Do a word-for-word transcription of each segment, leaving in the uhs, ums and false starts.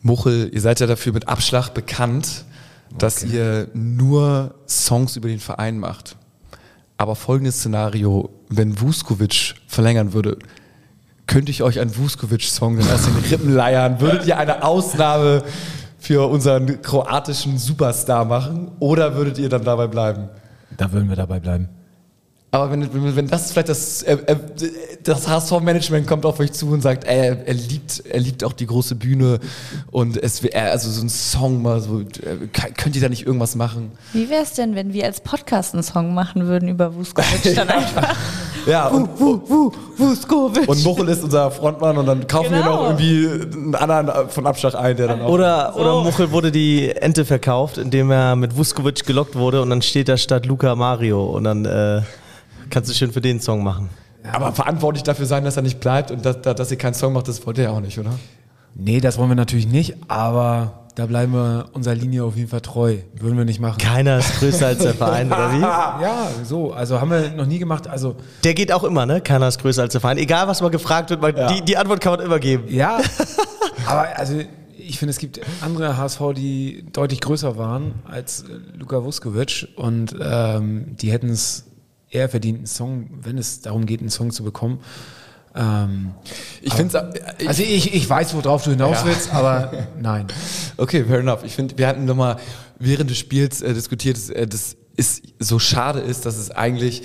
Muchel, ihr seid ja dafür mit Abschlag bekannt, dass okay. ihr nur Songs über den Verein macht. Aber folgendes Szenario, wenn Vuskovic verlängern würde, könnte ich euch einen Vuskovic-Song dann aus den Rippen leiern? Würdet ihr eine Ausnahme für unseren kroatischen Superstar machen oder würdet ihr dann dabei bleiben? Da würden wir dabei bleiben. Aber wenn, wenn, wenn das vielleicht das, äh, das H S V-Management kommt auf euch zu und sagt, ey, er, er liebt, er liebt auch die große Bühne und es er, also so ein Song mal so, könnt ihr da nicht irgendwas machen? Wie wäre es denn, wenn wir als Podcast einen Song machen würden über Vuskovic dann einfach? Ja, und, Vu, Vu, Vuskovic. Und Muchel ist unser Frontmann und dann kaufen genau. wir noch irgendwie einen anderen von Abschlag ein, der dann auch... Oder, so. oder Muchel wurde die Ente verkauft, indem er mit Vuskovic gelockt wurde und dann steht da statt Luca Mario und dann... Äh, kannst du schön für den Song machen. Aber verantwortlich dafür sein, dass er nicht bleibt und dass, dass ihr keinen Song macht, das wollt ihr ja auch nicht, oder? Nee, das wollen wir natürlich nicht, aber da bleiben wir unserer Linie auf jeden Fall treu. Würden wir nicht machen. Keiner ist größer als der Verein, oder wie? Ja, so. Also haben wir noch nie gemacht. Also der geht auch immer, ne? Keiner ist größer als der Verein. Egal, was mal gefragt wird, weil ja. die, die Antwort kann man immer geben. Ja, aber also ich finde, es gibt andere H S V, die deutlich größer waren als Luka Vuskovic und ähm, die hätten es eher verdient, einen Song, wenn es darum geht, einen Song zu bekommen. Ähm, ich finde Also ich, ich weiß, worauf du hinaus ja. willst, aber nein. Okay, fair enough. Ich finde, wir hatten nochmal während des Spiels äh, diskutiert, dass äh, das ist, so schade ist, dass es eigentlich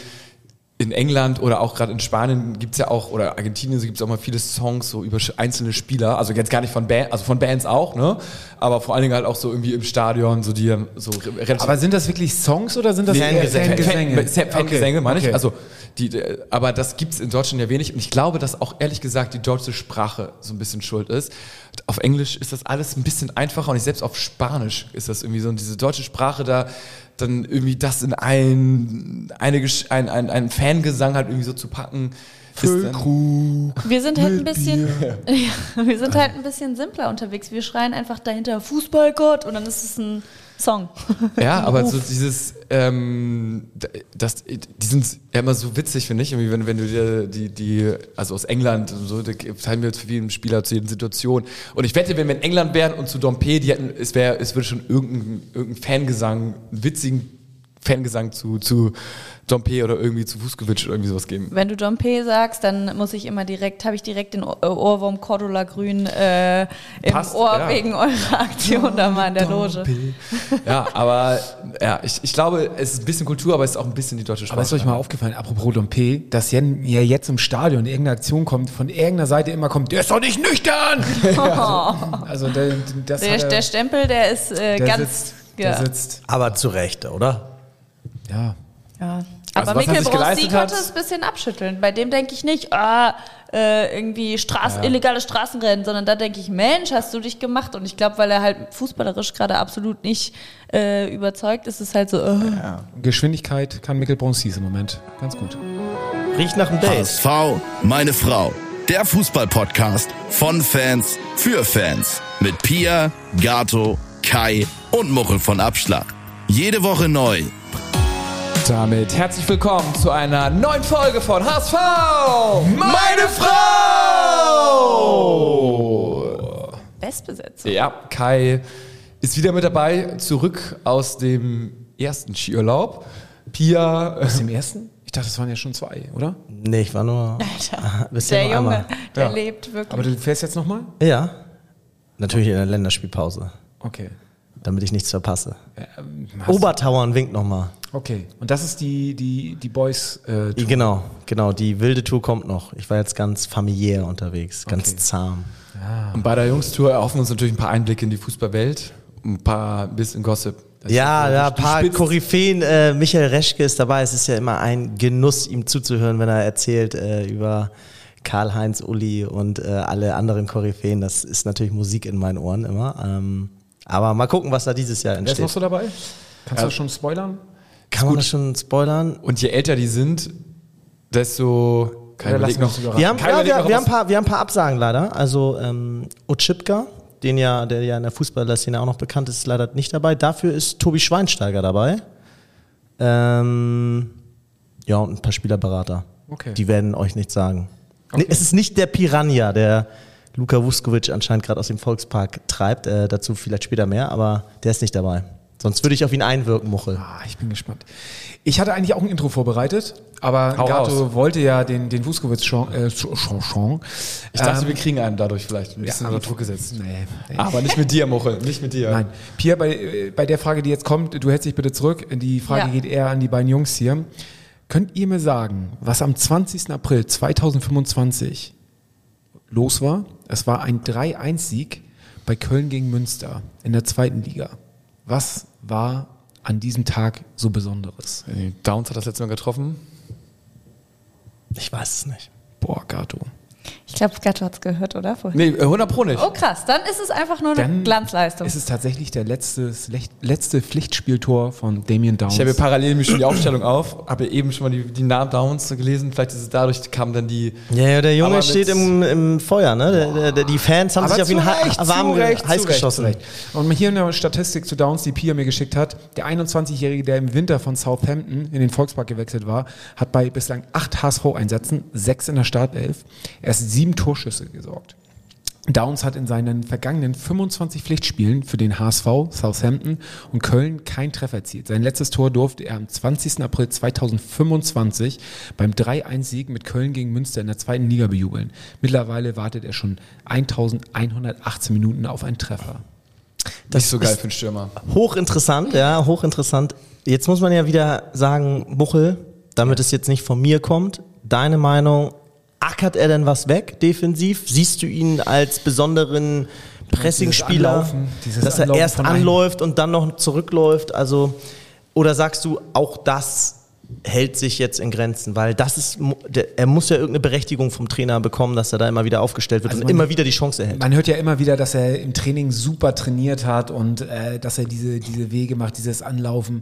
in England oder auch gerade in Spanien gibt es ja auch, oder Argentinien gibt es auch mal viele Songs so über einzelne Spieler, also jetzt gar nicht von Bands, also von Bands auch, ne? Aber vor allen Dingen halt auch so irgendwie im Stadion, so die so relativ. Aber sind das wirklich Songs oder sind das Fangesänge? Fangesänge, Fan, Fangesänge okay. meine ich. Okay. Also die, aber das gibt's in Deutschland ja wenig und ich glaube, dass auch ehrlich gesagt die deutsche Sprache so ein bisschen schuld ist. Auf Englisch ist das alles ein bisschen einfacher und selbst auf Spanisch ist das irgendwie so, und diese deutsche Sprache da dann irgendwie das in ein, eine, ein, ein, ein Fangesang halt irgendwie so zu packen. Dann, wir sind halt ein bisschen, ja, wir sind halt ein bisschen simpler unterwegs. Wir schreien einfach dahinter Fußballgott und dann ist es ein Song. Ja, aber so dieses, ähm, das, die sind ja immer so witzig, finde ich, irgendwie, wenn, wenn du dir die, die, also aus England, so, da teilen wir jetzt für jeden Spieler zu jeden Situation. Und ich wette, wenn wir in England wären und zu Dompe, die hätten, es wäre, es würde schon irgendein, irgendein Fangesang, einen witzigen Fangesang zu, zu Dompe oder irgendwie zu Vuskovic oder irgendwie sowas geben. Wenn du Dompe sagst, dann muss ich immer direkt, habe ich direkt den Ohrwurm Cordula Grün äh, im Passt, Ohr ja. wegen eurer Aktion da mal in der Loge. Ja, aber ja, ich, ich glaube, es ist ein bisschen Kultur, aber es ist auch ein bisschen die deutsche Sprache. Aber ist euch mal aufgefallen, apropos Dompe, dass ja jetzt im Stadion irgendeine Aktion kommt, von irgendeiner Seite immer kommt, der ist doch nicht nüchtern! Ja, also der, das der, er, der Stempel, der ist äh, der ganz... Sitzt, ja. Der sitzt. Aber zu Recht, oder? Ja. Ja. Also aber Mikkel Bronzi hat, konnte es ein bisschen abschütteln. Bei dem denke ich nicht, ah, äh, irgendwie Straßen, ja. illegale Straßenrennen, sondern da denke ich, Mensch, hast du dich gemacht. Und ich glaube, weil er halt fußballerisch gerade absolut nicht äh, überzeugt ist, ist es halt so. Uh. Ja. Geschwindigkeit kann Mikkel Bronzi im Moment ganz gut. Riecht nach dem Date. H S V, meine Frau. Der Fußball-Podcast von Fans für Fans. Mit Pia, Gato, Kai und Muchel von Abschlag. Jede Woche neu. Damit herzlich willkommen zu einer neuen Folge von H S V, meine Frau! Bestbesetzung. Ja, Kai ist wieder mit dabei, zurück aus dem ersten Skiurlaub. Pia... Aus dem ersten? Ich dachte, das waren ja schon zwei, oder? Nee, ich war nur... Alter, der Junge, einmal. der Ja. lebt wirklich. Aber du fährst jetzt nochmal? Ja. Natürlich in der Länderspielpause, Okay. damit ich nichts verpasse. Ähm, hast Obertauern winkt nochmal. Okay. Und das ist die, die, die Boys äh, Tour. Genau, genau. Die wilde Tour kommt noch. Ich war jetzt ganz familiär unterwegs, ganz Okay. zahm. Und bei der Jungstour erhoffen wir uns natürlich ein paar Einblicke in die Fußballwelt, ein paar bisschen Gossip. Das Ja, ist, ja, äh, ein paar spitzt. Koryphäen. Äh, Michael Reschke ist dabei. Es ist ja immer ein Genuss, ihm zuzuhören, wenn er erzählt äh, über Karl-Heinz, Uli und äh, alle anderen Koryphäen. Das ist natürlich Musik in meinen Ohren immer. Ähm, aber mal gucken, was da dieses Jahr Wer ist entsteht. noch so dabei? Kannst Ja. du schon spoilern? Kann man das schon spoilern? Und je älter die sind, desto... Kein Oder lass Überleg mich noch. überraschen. Wir haben, Kai ja, überlegt wir, noch wir, was. haben ein paar, wir haben ein paar Absagen leider. Also ähm, Otschipka, den ja, der ja in der Fußballerszene auch noch bekannt ist, ist leider nicht dabei. Dafür ist Tobi Schweinsteiger dabei. Ähm, ja, und ein paar Spielerberater. Okay. Die werden euch nichts sagen. Okay. Nee, es ist nicht der Piranha, der Luka Vuskovic anscheinend gerade aus dem Volkspark treibt. Äh, dazu vielleicht später mehr, aber der ist nicht dabei. Sonst würde ich auf ihn einwirken, Muchel. Ah, ich bin gespannt. Ich hatte eigentlich auch ein Intro vorbereitet, aber Hau Gato raus. wollte ja den, den Vuskovic-Song. Äh, Song. Ich dachte, Ähm, wir kriegen einen dadurch vielleicht ein bisschen ja, unter Druck gesetzt. Nee, nee. Aber nicht mit dir, Muchel, nicht mit dir. Nein. Pia, bei, bei der Frage, die jetzt kommt, du hältst dich bitte zurück. Die Frage Ja. geht eher an die beiden Jungs hier. Könnt ihr mir sagen, was am zwanzigsten April zweitausendfünfundzwanzig los war? Es war ein drei eins Sieg bei Köln gegen Münster in der zweiten Liga. Was war an diesem Tag so Besonderes? Hey, Downs hat das letzte Mal getroffen. Ich weiß es nicht. Boah, Gato. Ich glaube, Gatto hat es gehört, oder? Vorhin. Nee, hundert Pro nicht. Oh krass, dann ist es einfach nur eine Dann Glanzleistung. ist es tatsächlich der letzte, letzte Pflichtspieltor von Damien Downs. Ich habe hier parallel mir schon die Aufstellung auf, habe eben schon mal die, die Namen Downs gelesen. Vielleicht ist es dadurch, kam dann die... Ja, ja, der Junge Aber steht mit- im, im Feuer, ne? Der, der, der, die Fans haben Aber sich auf ihn zu ha- Recht, warm zu ge- Recht, heiß zu Recht, geschossen. zu Recht. Und hier eine Statistik zu Downs, die Pia mir geschickt hat. Der einundzwanzigjährige, der im Winter von Southampton in den Volkspark gewechselt war, hat bei bislang acht H S V-Einsätzen, sechs in der Startelf, erst sieben Torschüsse gesorgt. Downs hat in seinen vergangenen fünfundzwanzig Pflichtspielen für den H S V, Southampton und Köln keinen Treffer erzielt. Sein letztes Tor durfte er am zwanzigsten April zweitausendfünfundzwanzig beim drei eins Sieg mit Köln gegen Münster in der zweiten Liga bejubeln. Mittlerweile wartet er schon eintausendeinhundertachtzehn Minuten auf einen Treffer. Das ist so geil ist für einen Stürmer. Hochinteressant, ja, hochinteressant. Jetzt muss man ja wieder sagen, Muchel, damit es jetzt nicht von mir kommt, deine Meinung, ackert er denn was weg defensiv? Siehst du ihn als besonderen Pressingspieler, Dieses Anlaufen, dieses dass er Anlaufen erst von einem- anläuft und dann noch zurückläuft? Also, oder sagst du, auch das hält sich jetzt in Grenzen? Weil das ist, mu- der, er muss ja irgendeine Berechtigung vom Trainer bekommen, dass er da immer wieder aufgestellt wird Also und man- immer wieder die Chance erhält. Man hört ja immer wieder, dass er im Training super trainiert hat und äh, dass er diese, diese Wege macht, dieses Anlaufen.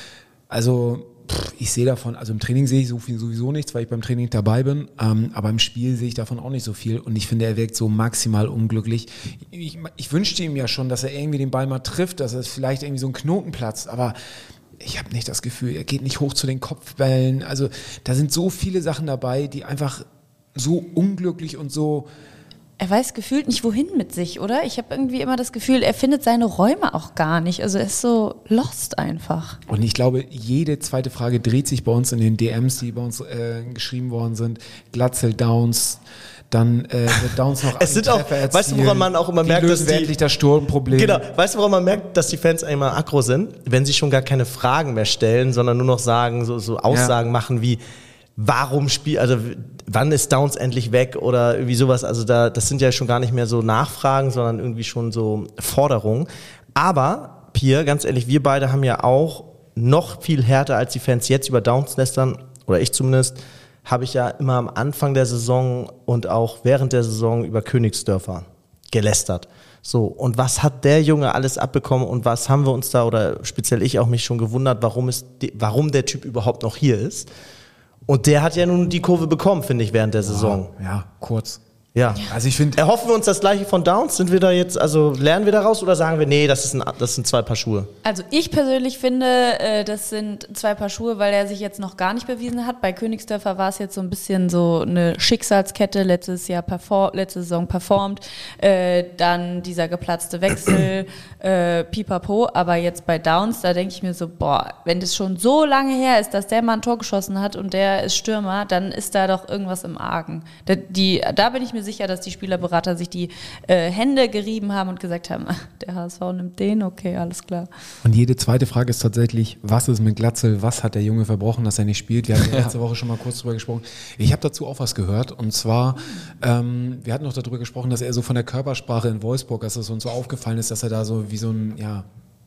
Also pff, ich sehe davon, also im Training sehe ich so viel sowieso nichts, weil ich beim Training dabei bin, ähm, aber im Spiel sehe ich davon auch nicht so viel und ich finde, er wirkt so maximal unglücklich. Ich, ich wünschte ihm ja schon, dass er irgendwie den Ball mal trifft, dass er vielleicht irgendwie so einen Knoten platzt, aber ich habe nicht das Gefühl, er geht nicht hoch zu den Kopfbällen. Also da sind so viele Sachen dabei, die einfach so unglücklich und so... Er weiß gefühlt nicht, wohin mit sich, oder? Ich habe irgendwie immer das Gefühl, er findet seine Räume auch gar nicht. Also er ist so lost einfach. Und ich glaube, jede zweite Frage dreht sich bei uns in den D Ms, die bei uns äh, geschrieben worden sind. Glatzel, Downs, dann äh, wird Downs noch Es sind einen auch- Treffer erzielen. weißt du, woran man auch immer Wie merkt, lösen dass wir die- endlich das Sturmproblem? Genau, weißt du, warum man merkt, dass die Fans einmal aggro sind? Wenn sie schon gar keine Fragen mehr stellen, sondern nur noch sagen, so, so Aussagen Ja. machen wie, warum spielt, also wann ist Downs endlich weg oder irgendwie sowas. Also da, das sind ja schon gar nicht mehr so Nachfragen, sondern irgendwie schon so Forderungen. Aber, Pierre, ganz ehrlich, wir beide haben ja auch noch viel härter als die Fans jetzt über Downs lästern, oder ich zumindest, habe ich ja immer am Anfang der Saison und auch während der Saison über Königsdörfer gelästert. So, und was hat der Junge alles abbekommen und was haben wir uns da, oder speziell ich auch mich schon gewundert, warum, es, warum der Typ überhaupt noch hier ist. Und der hat ja nun die Kurve bekommen, finde ich, während der Saison. Ja, kurz. Ja. Also ich finde, Erhoffen wir uns das Gleiche von Downs? Sind wir da jetzt, also lernen wir daraus oder sagen wir, nee, das, ist ein, das sind zwei Paar Schuhe? Also ich persönlich finde, äh, das sind zwei Paar Schuhe, weil er sich jetzt noch gar nicht bewiesen hat. Bei Königsdörfer war es jetzt so ein bisschen so eine Schicksalskette, letztes Jahr perform, letzte Saison performt, äh, dann dieser geplatzte Wechsel, äh, pipapo, aber jetzt bei Downs, da denke ich mir so, boah, wenn das schon so lange her ist, dass der mal ein Tor geschossen hat und der ist Stürmer, dann ist da doch irgendwas im Argen. Da, die, da bin ich mir sicher, dass die Spielerberater sich die äh, Hände gerieben haben und gesagt haben, ach, der H S V nimmt den, okay, alles klar. und jede zweite Frage ist tatsächlich, was ist mit Glatzel, was hat der Junge verbrochen, dass er nicht spielt? Wir hatten ja letzte Woche schon mal kurz drüber gesprochen. Ich habe dazu auch was gehört und zwar, ähm, wir hatten noch darüber gesprochen, dass er so von der Körpersprache in Wolfsburg, dass es uns so aufgefallen ist, dass er da so wie so ein, ja,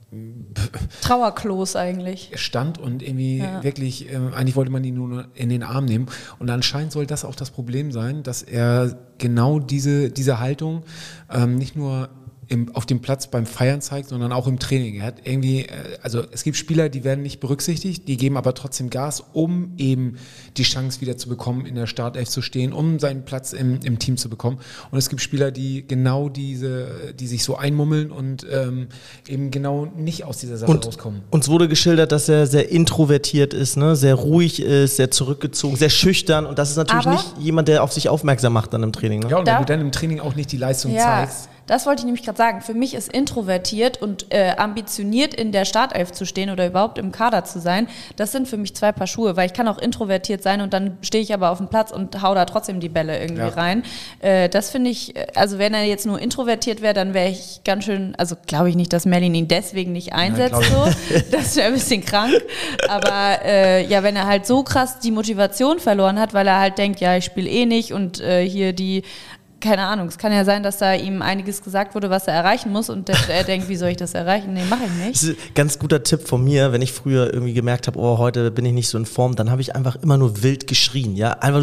Trauerklos eigentlich. stand und irgendwie Ja. wirklich, ähm, eigentlich wollte man ihn nur in den Arm nehmen. Und anscheinend soll das auch das Problem sein, dass er genau diese, diese Haltung ähm, nicht nur im, auf dem Platz beim Feiern zeigt, sondern auch im Training. Er hat irgendwie, also es gibt Spieler, die werden nicht berücksichtigt, die geben aber trotzdem Gas, um eben die Chance wieder zu bekommen, in der Startelf zu stehen, um seinen Platz im, im Team zu bekommen. Und es gibt Spieler, die genau diese, die sich so einmummeln und ähm, eben genau nicht aus dieser Sache und rauskommen. Uns wurde geschildert, dass er sehr introvertiert ist, ne? Sehr ruhig ist, sehr zurückgezogen, sehr schüchtern und das ist natürlich Aber nicht jemand, der auf sich aufmerksam macht dann im Training. Ne? Ja, und Da- wenn du dann im Training auch nicht die Leistung Ja, zeigst. das wollte ich nämlich gerade sagen. Für mich ist introvertiert und äh, ambitioniert in der Startelf zu stehen oder überhaupt im Kader zu sein, das sind für mich zwei Paar Schuhe, weil ich kann auch introvertiert sein und dann stehe ich aber auf dem Platz und hau da trotzdem die Bälle irgendwie Ja. rein. Äh, das finde ich, also wenn er jetzt nur introvertiert wäre, dann wäre ich ganz schön, also glaube ich nicht, dass Merlin ihn deswegen nicht einsetzt, glaub so. Das wäre ein bisschen krank. Aber äh, ja, wenn er halt so krass die Motivation verloren hat, weil er halt denkt, ja, ich spiele eh nicht und äh, hier die keine Ahnung, es kann ja sein, dass da ihm einiges gesagt wurde, was er erreichen muss und der, er denkt, wie soll ich das erreichen? Nee, mache ich nicht. Das ist ein ganz guter Tipp von mir, wenn ich früher irgendwie gemerkt habe, oh, heute bin ich nicht so in Form, dann habe ich einfach immer nur wild geschrien, ja, einfach so,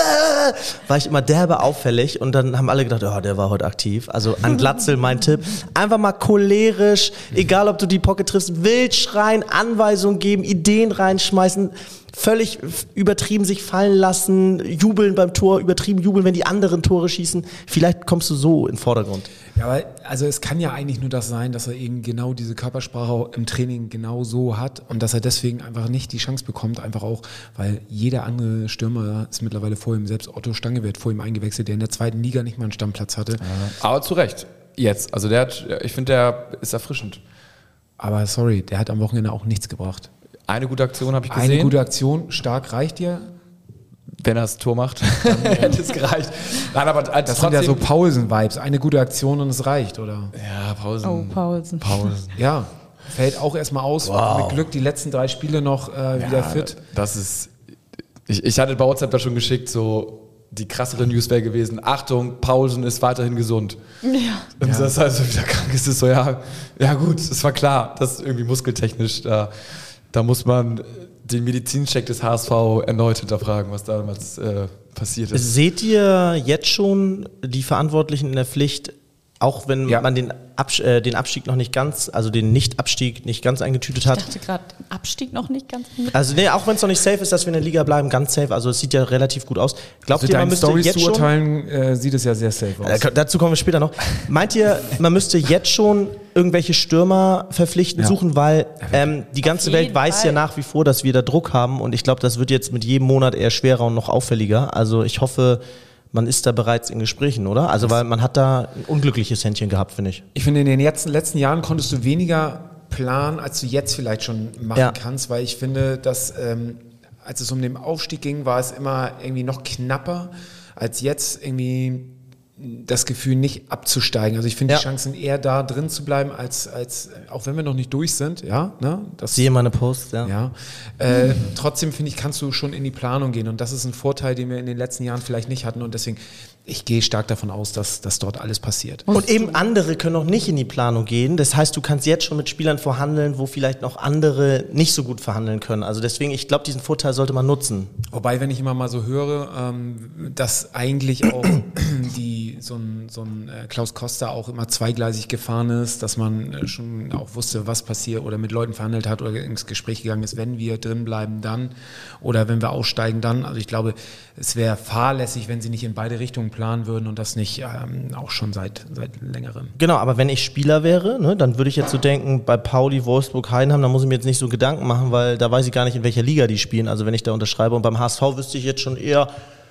war ich immer derbe auffällig und dann haben alle gedacht, oh, der war heute aktiv. Also an Glatzel mein Tipp, einfach mal cholerisch, egal ob du die Pocket triffst, wild schreien, Anweisungen geben, Ideen reinschmeißen, völlig übertrieben sich fallen lassen, jubeln beim Tor, übertrieben jubeln, wenn die anderen Tore schießen. Vielleicht kommst du so in den Vordergrund. Ja, aber also es kann ja eigentlich nur das sein, dass er eben genau diese Körpersprache im Training genau so hat und dass er deswegen einfach nicht die Chance bekommt, einfach auch, weil jeder andere Stürmer ist mittlerweile vor ihm, selbst Otto Stange wird vor ihm eingewechselt, der in der zweiten Liga nicht mal einen Stammplatz hatte. Aber zu Recht. Jetzt. Also der hat, ich finde, der ist erfrischend. Aber sorry, der hat am Wochenende auch nichts gebracht. Eine gute Aktion habe ich gesehen. Eine gute Aktion, stark reicht dir. Wenn er das Tor macht, hätte es gereicht. Nein, aber als Das sind ja so Paulsen-Vibes. Eine gute Aktion und es reicht, oder? Ja, Pausen. Oh, Paulsen. Pausen. Ja, fällt auch erstmal aus. Wow. Mit Glück die letzten drei Spiele noch äh, wieder Ja, fit. Das ist. Ich, ich hatte bei WhatsApp da schon geschickt, so die krassere News wäre gewesen: Achtung, Paulsen ist weiterhin gesund. Ja. Und das ist also wieder krank. Ist es so, ja, ja gut, es war klar, dass irgendwie muskeltechnisch da, da muss man den Medizincheck des H S V erneut hinterfragen, was damals äh, passiert ist. Seht ihr jetzt schon die Verantwortlichen in der Pflicht, auch wenn Ja. man den, Abs- äh, den Abstieg noch nicht ganz, also den Nicht-Abstieg nicht ganz eingetütet Ich hat? dachte gerade, Abstieg noch nicht ganz mit. Also nee, auch wenn es noch nicht safe ist, dass wir in der Liga bleiben, ganz safe. Also es sieht ja relativ gut aus. Glaubt Mit ihr, man deinen müsste Storys jetzt zu schon... urteilen, äh, sieht es ja sehr safe aus. Äh, dazu kommen wir später noch. Meint ihr, man müsste jetzt schon irgendwelche Stürmer verpflichten, Ja. suchen, weil ähm, die ganze jeden Welt weiß Fall. ja nach wie vor, dass wir da Druck haben und ich glaube, das wird jetzt mit jedem Monat eher schwerer und noch auffälliger. Also ich hoffe, man ist da bereits in Gesprächen, oder? Also weil man hat da ein unglückliches Händchen gehabt, finde ich. Ich finde, in den letzten, letzten Jahren konntest du weniger planen, als du jetzt vielleicht schon machen Ja. kannst, weil ich finde, dass ähm, als es um den Aufstieg ging, war es immer irgendwie noch knapper als jetzt irgendwie das Gefühl, nicht abzusteigen. Also ich finde Ja. die Chancen eher da drin zu bleiben, als, als auch wenn wir noch nicht durch sind, ja, ne? Das, Sehe meine Posts, ja. ja. Äh, trotzdem finde ich, kannst du schon in die Planung gehen und das ist ein Vorteil, den wir in den letzten Jahren vielleicht nicht hatten und deswegen, ich gehe stark davon aus, dass, dass dort alles passiert. Und eben andere können auch nicht in die Planung gehen. Das heißt, du kannst jetzt schon mit Spielern verhandeln, wo vielleicht noch andere nicht so gut verhandeln können. Also deswegen, ich glaube, diesen Vorteil sollte man nutzen. Wobei, wenn ich immer mal so höre, ähm, dass eigentlich auch die, so ein, so ein äh, Klaus Costa auch immer zweigleisig gefahren ist, dass man äh, schon auch wusste, was passiert oder mit Leuten verhandelt hat oder ins Gespräch gegangen ist, wenn wir drin bleiben, dann oder wenn wir aussteigen, dann. Also ich glaube, es wäre fahrlässig, wenn sie nicht in beide Richtungen planen würden und das nicht ähm, auch schon seit, seit längerem. Genau, aber wenn ich Spieler wäre, ne, dann würde ich jetzt so denken, bei Pauli, Wolfsburg, Heidenheim, da muss ich mir jetzt nicht so Gedanken machen, weil da weiß ich gar nicht, in welcher Liga die spielen, also wenn ich da unterschreibe. Und beim H S V wüsste ich jetzt schon eher,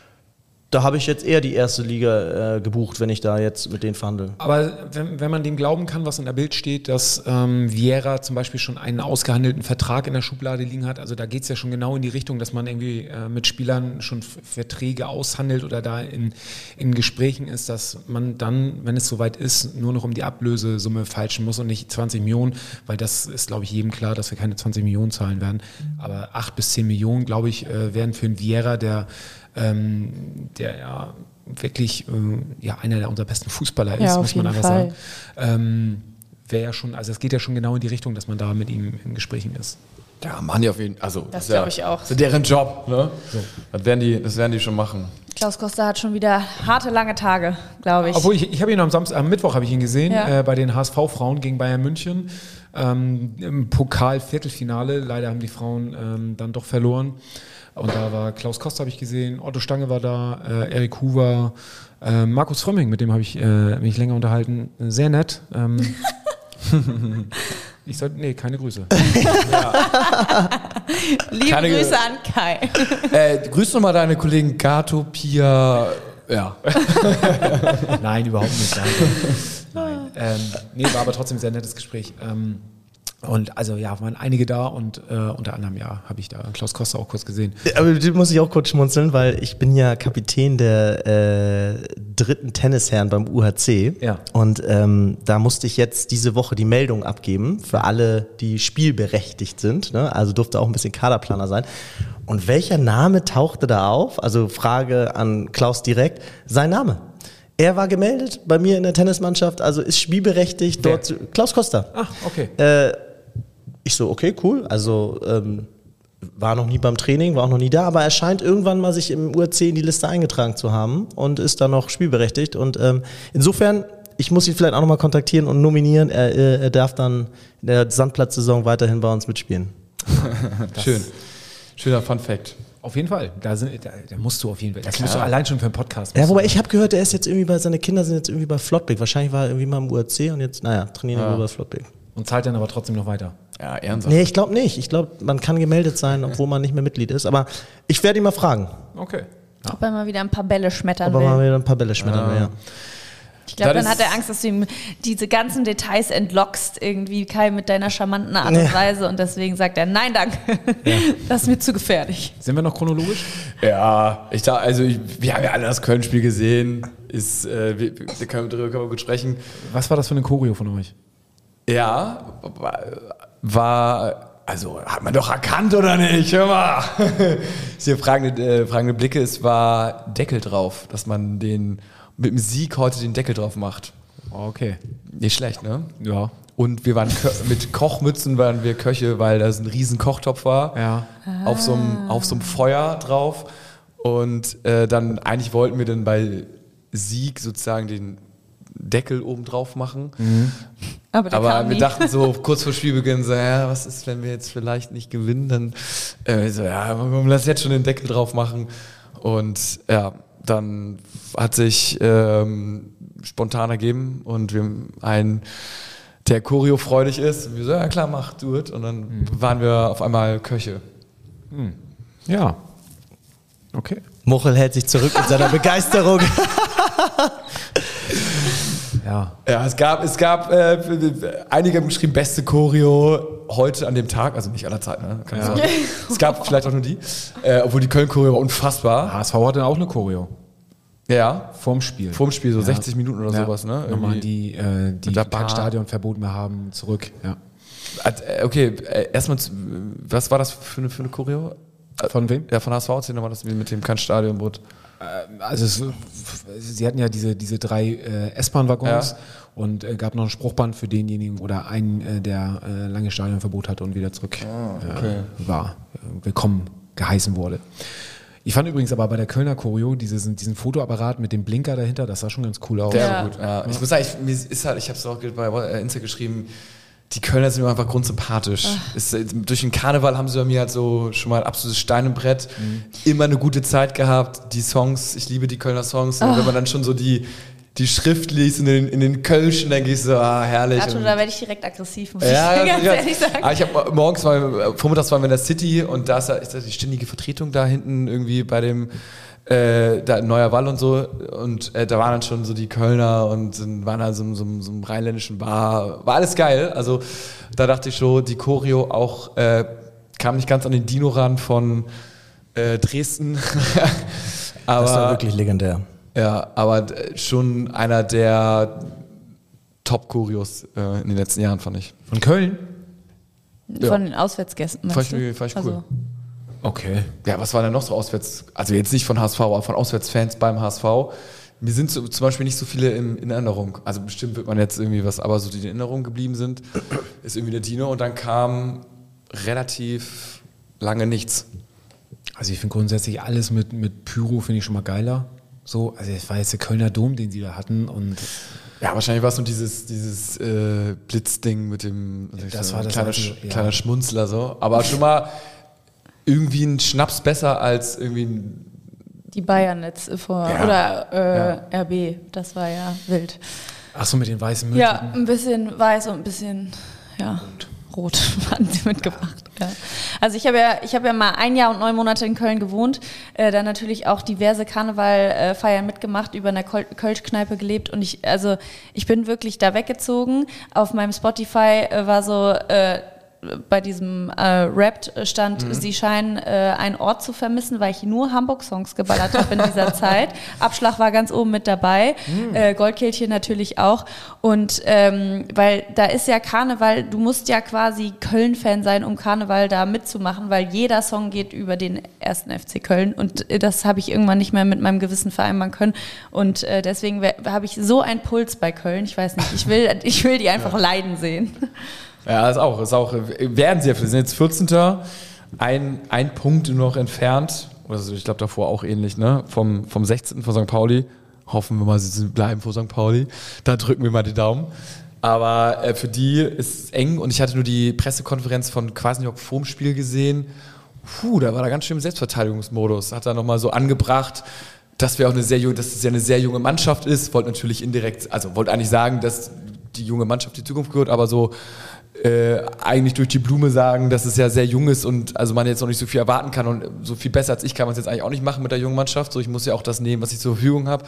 da habe ich jetzt eher die erste Liga äh, gebucht, wenn ich da jetzt mit denen verhandle. Aber wenn, wenn man dem glauben kann, was in der Bild steht, dass ähm, Vieira zum Beispiel schon einen ausgehandelten Vertrag in der Schublade liegen hat, also da geht es ja schon genau in die Richtung, dass man irgendwie äh, mit Spielern schon F- Verträge aushandelt oder da in, in Gesprächen ist, dass man dann, wenn es soweit ist, nur noch um die Ablösesumme feilschen muss und nicht zwanzig Millionen, weil das ist, glaube ich, jedem klar, dass wir keine zwanzig Millionen zahlen werden. Aber acht bis zehn Millionen, glaube ich, äh, werden für einen Vieira, der Ähm, der ja wirklich äh, ja, einer der unserer besten Fußballer ist, Ja, auf muss man jeden einfach Fall. sagen. Ähm, wäre ja schon, also es geht ja schon genau in die Richtung, dass man da mit ihm in Gesprächen ist. Ja, machen die auf jeden Fall. Also, Das ist ja, glaube ich auch. Das ist deren Job. Ne? So. Das, werden die, das werden die schon machen. Klaus Costa hat schon wieder harte, lange Tage, glaube ich. Obwohl, ich, ich habe ihn am Samstag, am Mittwoch habe ich ihn gesehen, Ja. äh, bei den H S V-Frauen gegen Bayern München. Ähm, Im Pokal-Viertelfinale. Leider haben die Frauen ähm, dann doch verloren. Und da war Klaus Costa, habe ich gesehen, Otto Stange war da, äh, Erik Huber, äh, Markus Frömming, mit dem habe ich äh, mich länger unterhalten. Sehr nett. Ähm, ich sollte, nee, keine Grüße. Liebe Keine Grüße Ge- an Kai. Äh, grüß nochmal deine Kollegen Gato, Pia. Ja. Nein, überhaupt nicht. Danke. Nein. Ähm, nee, war aber trotzdem ein sehr nettes Gespräch. Ähm, und also ja, waren einige da und äh, unter anderem ja, habe ich da Klaus Costa auch kurz gesehen. Aber du muss ich auch kurz schmunzeln, weil ich bin ja Kapitän der äh, dritten Tennisherren beim U H C. Ja. Und ähm, da musste ich jetzt diese Woche die Meldung abgeben für alle, die spielberechtigt sind. Ne? Also durfte auch ein bisschen Kaderplaner sein. Und welcher Name tauchte da auf? Also Frage an Klaus direkt. Sein Name. Er war gemeldet bei mir in der Tennismannschaft, also ist spielberechtigt. Wer? Dort zu, Klaus Costa. Ach, okay. Äh, ich so, okay, cool. Also ähm, war noch nie beim Training, war auch noch nie da, aber er scheint irgendwann mal sich im U H C in die Liste eingetragen zu haben und ist dann noch spielberechtigt. Und ähm, insofern, ich muss ihn vielleicht auch nochmal kontaktieren und nominieren. Er, er darf dann in der Sandplatzsaison weiterhin bei uns mitspielen. Schön. Schöner Fun Fact. Auf jeden Fall. Da, sind, da, da musst du auf jeden Fall. Das musst du allein schon für einen Podcast. Ja, musst wobei du- ich habe gehört, er ist jetzt irgendwie bei, seine Kinder sind jetzt irgendwie bei Flottbek. Wahrscheinlich war er irgendwie mal im U H C und jetzt, naja, trainieren wir bei Flottbek. Und zahlt dann aber trotzdem noch weiter. Ja, Ehrensache. Nee, ich glaube nicht. Ich glaube, man kann gemeldet sein, obwohl man nicht mehr Mitglied ist. Aber ich werde ihn mal fragen, Okay. Ob er mal wieder ein paar Bälle schmettern ob er mal will. wieder ein paar Bälle schmettern will. Ja. Ich glaube, Das dann ist- hat er Angst, dass du ihm diese ganzen Details entlockst, irgendwie Kai mit deiner charmanten Art und Ja. Weise. Und deswegen sagt er, nein, danke. Das ist mir zu gefährlich. Sind wir noch chronologisch? Ja, ich da, also ich, wir haben ja alle das Köln-Spiel gesehen. Ist, äh, wir, wir können darüber können wir gut sprechen. Was war das für eine Choreo von euch? Ja, war, war also hat man doch erkannt oder nicht? Hör mal. Ich sehe fragende, äh, fragende Blicke. Es war Deckel drauf, dass man den mit dem Sieg heute den Deckel drauf macht. Okay. Nicht schlecht, ne? Ja. Und wir waren Kö mit Kochmützen waren wir Köche, weil da so ein riesen Kochtopf war. Ja. Auf so einem auf so einem Feuer drauf. Und äh, dann eigentlich wollten wir dann bei Sieg sozusagen den Deckel oben drauf machen. Aber, der Aber kam wir nie. dachten so kurz vor Spielbeginn so, ja, was ist, wenn wir jetzt vielleicht nicht gewinnen? Dann äh, so, ja, lass jetzt schon den Deckel drauf machen. Und ja, dann hat sich ähm, spontan ergeben und wir haben einen, der choreofreudig ist. Und wir so, ja klar, mach, do it. Und dann waren wir auf einmal Köche. Ja. Okay. Muchel hält sich zurück in seiner Begeisterung. Ja. Ja, es gab, es gab äh, einige haben geschrieben, beste Choreo heute an dem Tag, also nicht aller Zeit, ne? Keine Sorge. Es gab vielleicht auch nur die, äh, obwohl die Köln-Choreo war unfassbar. H S V hatte auch eine Choreo. Ja, Vorm Spiel. vorm Spiel, so Ja. sechzig Minuten oder Ja. sowas, ne? Nochmal Irgendwie. die, äh, die Mit der Parkstadion verboten haben, zurück. Ja. Äh, Okay, äh, erstmal, zu- was war das für eine, für eine Choreo? Von wem? Ja, von H S V, erzähl nochmal das mit dem Kant-Stadionbrot. Also es, sie hatten ja diese, diese drei äh, S-Bahn-Waggons Ja. und äh, gab noch ein Spruchband für denjenigen oder einen, äh, der äh, lange Stadionverbot hatte und wieder zurück okay. äh, war, äh, willkommen geheißen wurde. Ich fand übrigens aber bei der Kölner Choreo diesen, diesen Fotoapparat mit dem Blinker dahinter, das sah schon ganz cool aus. Der Ja. war gut. Ja. Ich muss sagen, ich, mir ist halt, ich habe es auch bei äh, Insta geschrieben, die Kölner sind mir einfach grundsympathisch. Ist, äh, durch den Karneval haben sie bei mir halt so schon mal ein absolutes Stein im Brett. Immer eine gute Zeit gehabt. Die Songs, ich liebe die Kölner Songs. Und wenn man dann schon so die, die Schrift liest in den, in den Kölschen, dann gehst du so, ah, herrlich. Arthur, Und- da werde ich direkt aggressiv, muss ja, ich ganz ja, ehrlich sagen. Aber ich habe morgens, war, vormittags waren wir in der City und da ist, da ist da die ständige Vertretung da hinten irgendwie bei dem äh, da Neuer Wall und so und äh, da waren dann schon so die Kölner und sind, waren da so, so, so einem rheinländischen Bar. War alles geil. Also da dachte ich schon, die Choreo auch äh, kam nicht ganz an den Dino ran von äh, Dresden. aber, Das war wirklich legendär. ja, aber äh, schon einer der Top-Choreos äh, in den letzten Jahren, fand ich. Von Köln? Von den Auswärtsgästen. Fand meinst ich, du? fand ich Also, cool. Okay. Ja, was war denn noch so auswärts? Also jetzt nicht von H S V, aber von Auswärtsfans beim H S V. Mir sind so, zum Beispiel nicht so viele in, in Erinnerung. Also bestimmt wird man jetzt irgendwie was, aber so die in Erinnerung geblieben sind, ist irgendwie der Dino. Und dann kam relativ lange nichts. Also ich finde grundsätzlich alles mit, mit Pyro finde ich schon mal geiler. So, also es war jetzt der Kölner Dom, den sie da hatten und ja, wahrscheinlich war es nur dieses, dieses äh, Blitzding mit dem das so war das kleiner, auch, Sch- ja. kleiner Schmunzler so. Aber schon mal irgendwie ein Schnaps besser als irgendwie ein Die Bayern jetzt vor, Ja. oder äh, Ja. R B, das war ja wild. ach so mit den weißen Mützen. Ja, ein bisschen weiß und ein bisschen, ja, rot hatten sie mitgebracht. Ja. Also ich habe ja, ich habe ja mal ein Jahr und neun Monate in Köln gewohnt, äh, dann natürlich auch diverse Karnevalfeiern mitgemacht, über einer Kol- Kölsch-Kneipe gelebt und ich, also ich bin wirklich da weggezogen. Auf meinem Spotify äh, war so äh, bei diesem äh, Rap stand, mhm. sie scheinen äh, einen Ort zu vermissen, weil ich nur Hamburg-Songs geballert habe in dieser Zeit. Abschlag war ganz oben mit dabei, mhm. äh, Goldkehlchen natürlich auch. Und ähm, weil da ist ja Karneval, du musst ja quasi Köln-Fan sein, um Karneval da mitzumachen, weil jeder Song geht über den ersten F C Köln und äh, das habe ich irgendwann nicht mehr mit meinem Gewissen vereinbaren können. Und äh, deswegen habe ich so einen Puls bei Köln, ich weiß nicht, ich will, ich will die einfach ja. leiden sehen. Ja, ist auch, ist auch, werden sie ja, wir sind jetzt vierzehnter Ein, ein Punkt noch entfernt, also ich glaube davor auch ähnlich, ne, vom, vom sechzehnten von Sankt Pauli. Hoffen wir mal, sie bleiben vor Sankt Pauli. Da drücken wir mal die Daumen. Aber äh, für die ist es eng und ich hatte nur die Pressekonferenz von Kwasniok vorm Spiel gesehen. Puh, da war er ganz schön im Selbstverteidigungsmodus. Hat er nochmal so angebracht, dass wir auch eine sehr junge, dass es ja eine sehr junge Mannschaft ist. Wollte natürlich indirekt, also wollte eigentlich sagen, dass die junge Mannschaft die Zukunft gehört, aber so Äh, eigentlich durch die Blume sagen, dass es ja sehr jung ist und also man jetzt noch nicht so viel erwarten kann und so viel besser als ich kann man es jetzt eigentlich auch nicht machen mit der jungen Mannschaft. So, ich muss ja auch das nehmen, was ich zur Verfügung habe.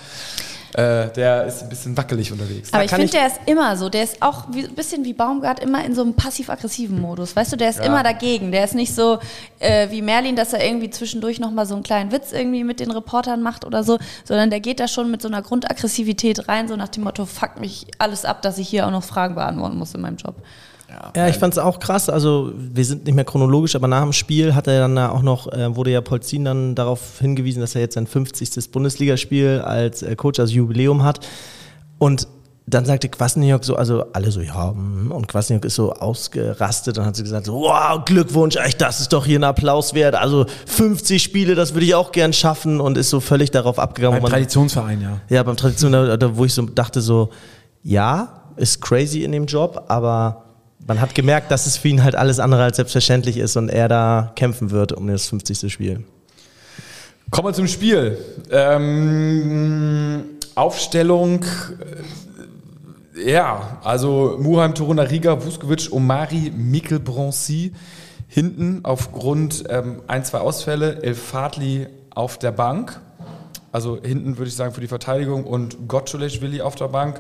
Äh, der ist ein bisschen wackelig unterwegs. Aber da ich finde, der ist immer so. Der ist auch ein bisschen wie Baumgart immer in so einem passiv-aggressiven Modus. Weißt du, der ist ja. immer dagegen. Der ist nicht so äh, wie Merlin, dass er irgendwie zwischendurch nochmal so einen kleinen Witz irgendwie mit den Reportern macht oder so, sondern der geht da schon mit so einer Grundaggressivität rein, so nach dem Motto, fuck mich alles ab, dass ich hier auch noch Fragen beantworten muss in meinem Job. Ja, ich fand es auch krass, also wir sind nicht mehr chronologisch, aber nach dem Spiel hat er dann auch noch, äh, wurde ja Polzin dann darauf hingewiesen, dass er jetzt sein fünfzigstes Bundesligaspiel als äh, Coach, als Jubiläum hat und dann sagte Kwasniok so, also alle so, ja, und Kwasniok ist so ausgerastet und hat so gesagt, so, wow, Glückwunsch, echt, das ist doch hier ein Applaus wert, also fünfzig Spiele, das würde ich auch gern schaffen und ist so völlig darauf abgegangen. Beim man, Traditionsverein, ja. Ja, beim Traditionsverein, wo ich so dachte so, ja, ist crazy in dem Job, aber man hat gemerkt, dass es für ihn halt alles andere als selbstverständlich ist und er da kämpfen wird um das fünfzigste Spiel. Kommen wir zum Spiel. Ähm, Aufstellung, äh, ja, also Muheim, Torunariga, Vuskovic, Omari, Mikkel, Bronzy. Hinten aufgrund ähm, ein, zwei Ausfälle, El Fadli auf der Bank. Also hinten würde ich sagen für die Verteidigung und Gottschalk-Willi auf der Bank.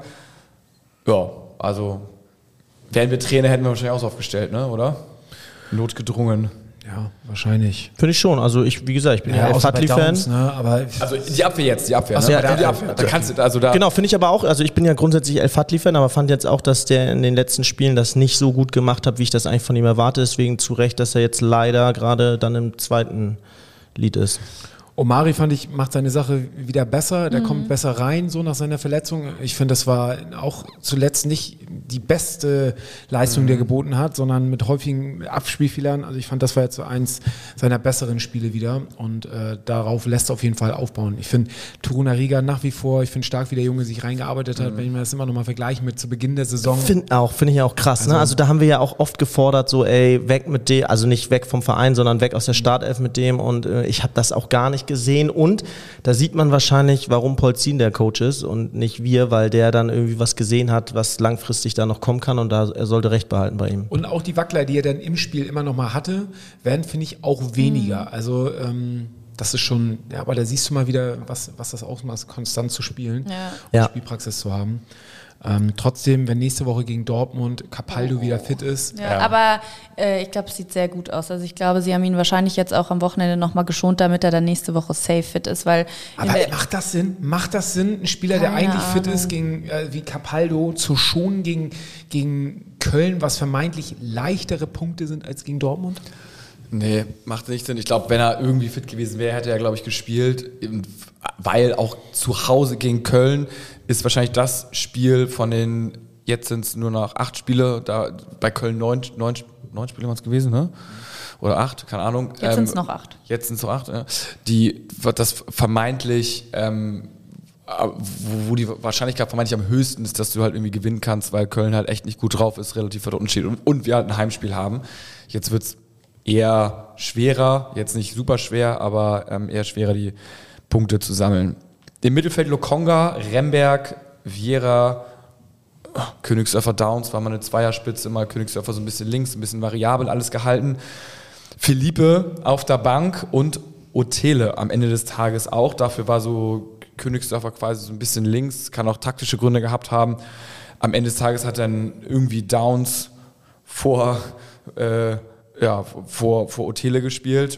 Ja, also wären wir Trainer, hätten wir wahrscheinlich auch so aufgestellt, ne? Oder? Notgedrungen. Ja, wahrscheinlich. Finde ich schon. Also ich, wie gesagt, ich bin ja, ja El Fadli-Fan. Ne? Aber also die Abwehr jetzt, die Abwehr. Ach, ne? ja, die Abwehr. Da kannst du, also da genau, finde ich aber auch. Also ich bin ja grundsätzlich El Fadli-Fan, aber fand jetzt auch, dass der in den letzten Spielen das nicht so gut gemacht hat, wie ich das eigentlich von ihm erwarte. Deswegen zu Recht, dass er jetzt leider gerade dann im zweiten Lied ist. Omari, fand ich, macht seine Sache wieder besser, der mhm. kommt besser rein, so nach seiner Verletzung. Ich finde, das war auch zuletzt nicht die beste Leistung, mhm. die er geboten hat, sondern mit häufigen Abspielfehlern. Also ich fand, das war jetzt so eins seiner besseren Spiele wieder und äh, darauf lässt er auf jeden Fall aufbauen. Ich finde Torunariga nach wie vor, ich finde stark, wie der Junge sich reingearbeitet hat, mhm. wenn ich mir das immer noch mal vergleiche mit zu Beginn der Saison. Find auch, finde ich auch krass. Also, ne? Also da haben wir ja auch oft gefordert, so ey, weg mit dem, also nicht weg vom Verein, sondern weg aus der Startelf mit dem und äh, ich habe das auch gar nicht gesehen und da sieht man wahrscheinlich, warum Polzin der Coach ist und nicht wir, weil der dann irgendwie was gesehen hat, was langfristig da noch kommen kann und da er sollte Recht behalten bei ihm. Und auch die Wackler, die er dann im Spiel immer noch mal hatte, werden, finde ich, auch weniger. Mhm. Also ähm, das ist schon, ja, aber da siehst du mal wieder, was, was das ausmacht, konstant zu spielen ja. und ja. Spielpraxis zu haben. Ähm, trotzdem, wenn nächste Woche gegen Dortmund Capaldo oh. wieder fit ist. Ja, ja. Aber äh, ich glaube, es sieht sehr gut aus. Also ich glaube, sie haben ihn wahrscheinlich jetzt auch am Wochenende nochmal geschont, damit er dann nächste Woche safe fit ist. Weil aber macht das Sinn? Macht das Sinn, einen Spieler, der eigentlich Ahnung. fit ist, gegen, äh, wie Capaldo zu schonen gegen, gegen Köln, was vermeintlich leichtere Punkte sind als gegen Dortmund? Nee, macht nicht Sinn. Ich glaube, wenn er irgendwie fit gewesen wäre, hätte er, glaube ich, gespielt. Weil auch zu Hause gegen Köln ist wahrscheinlich das Spiel von den, jetzt sind es nur noch acht Spiele, da bei Köln neun, neun neun Spiele waren es gewesen, ne? Oder acht, keine Ahnung. Jetzt ähm, sind es noch acht. Jetzt sind es noch acht, ja. Die, das vermeintlich, ähm, wo, wo die Wahrscheinlichkeit vermeintlich am höchsten ist, dass du halt irgendwie gewinnen kannst, weil Köln halt echt nicht gut drauf ist, relativ weit unten steht und, und wir halt ein Heimspiel haben. Jetzt wird es eher schwerer, jetzt nicht super schwer, aber ähm, eher schwerer, die Punkte zu sammeln. Im Mittelfeld Lokonga, Remberg, Vieira, Königsdörfer Downs war mal eine Zweierspitze, mal Königsdörfer so ein bisschen links, ein bisschen variabel, alles gehalten. Philippe auf der Bank und Otele am Ende des Tages auch. Dafür war so Königsdörfer quasi so ein bisschen links, kann auch taktische Gründe gehabt haben. Am Ende des Tages hat dann irgendwie Downs vor, äh, ja, vor, vor Otele gespielt.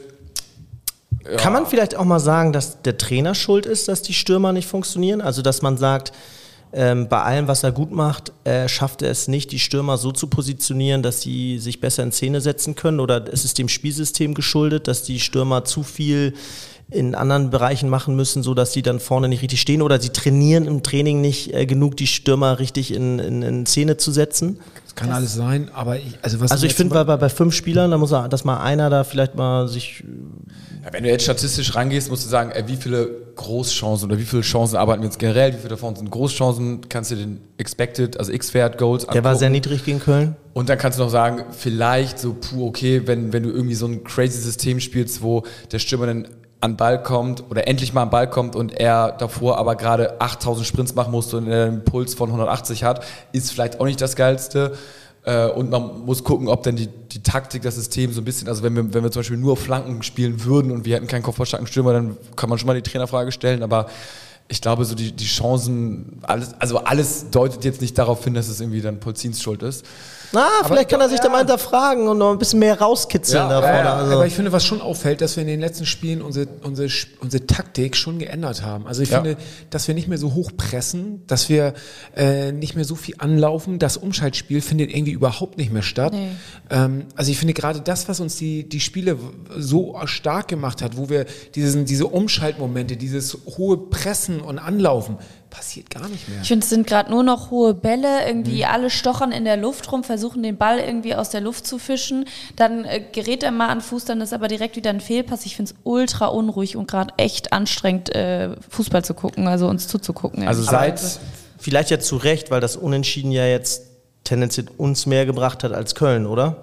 Ja. Kann man vielleicht auch mal sagen, dass der Trainer schuld ist, dass die Stürmer nicht funktionieren? Also dass man sagt, Ähm, bei allem, was er gut macht, äh, schafft er es nicht, die Stürmer so zu positionieren, dass sie sich besser in Szene setzen können? Oder ist es dem Spielsystem geschuldet, dass die Stürmer zu viel in anderen Bereichen machen müssen, sodass sie dann vorne nicht richtig stehen? Oder sie trainieren im Training nicht äh, genug, die Stürmer richtig in, in, in Szene zu setzen? Das kann das alles sein, aber ich, also was Also ich finde, bei, bei fünf Spielern, da muss er, dass mal einer da vielleicht mal sich... Ja, wenn du jetzt statistisch rangehst, musst du sagen, ey, wie viele Großchancen oder wie viele Chancen arbeiten wir jetzt generell, wie viele davon sind Großchancen, kannst du den Expected, also X-Wert, Goals angucken. Der war sehr niedrig gegen Köln. Und dann kannst du noch sagen, vielleicht so, puh, okay, wenn, wenn du irgendwie so ein crazy System spielst, wo der Stürmer dann an den Ball kommt oder endlich mal an den Ball kommt und er davor aber gerade achttausend Sprints machen musste und er einen Puls von hundertachtzig hat, ist vielleicht auch nicht das Geilste. Und man muss gucken, ob denn die, die Taktik, das System so ein bisschen, also wenn wir, wenn wir zum Beispiel nur auf Flanken spielen würden und wir hätten keinen kopfballstarken Stürmer, dann kann man schon mal die Trainerfrage stellen, aber ich glaube, so die, die Chancen, alles, also alles deutet jetzt nicht darauf hin, dass es irgendwie dann Polzins Schuld ist. Na, aber vielleicht kann er sich ja da mal hinterfragen und noch ein bisschen mehr rauskitzeln ja, da vorne. Ja, also. aber ich finde, was schon auffällt, dass wir in den letzten Spielen unsere, unsere, unsere Taktik schon geändert haben. Also ich ja. finde, dass wir nicht mehr so hoch pressen, dass wir äh, nicht mehr so viel anlaufen. Das Umschaltspiel findet irgendwie überhaupt nicht mehr statt. Nee. Ähm, also ich finde gerade das, was uns die, die Spiele so stark gemacht hat, wo wir diesen, diese Umschaltmomente, dieses hohe Pressen und Anlaufen, passiert gar nicht mehr. Ich finde, es sind gerade nur noch hohe Bälle, irgendwie mhm. alle stochern in der Luft rum, versuchen den Ball irgendwie aus der Luft zu fischen, dann äh, gerät er mal an Fuß, dann ist aber direkt wieder ein Fehlpass. Ich finde es ultra unruhig und gerade echt anstrengend, äh, Fußball zu gucken, also uns zuzugucken. Also seit... Vielleicht ja zu Recht, weil das Unentschieden ja jetzt tendenziell uns mehr gebracht hat als Köln, oder?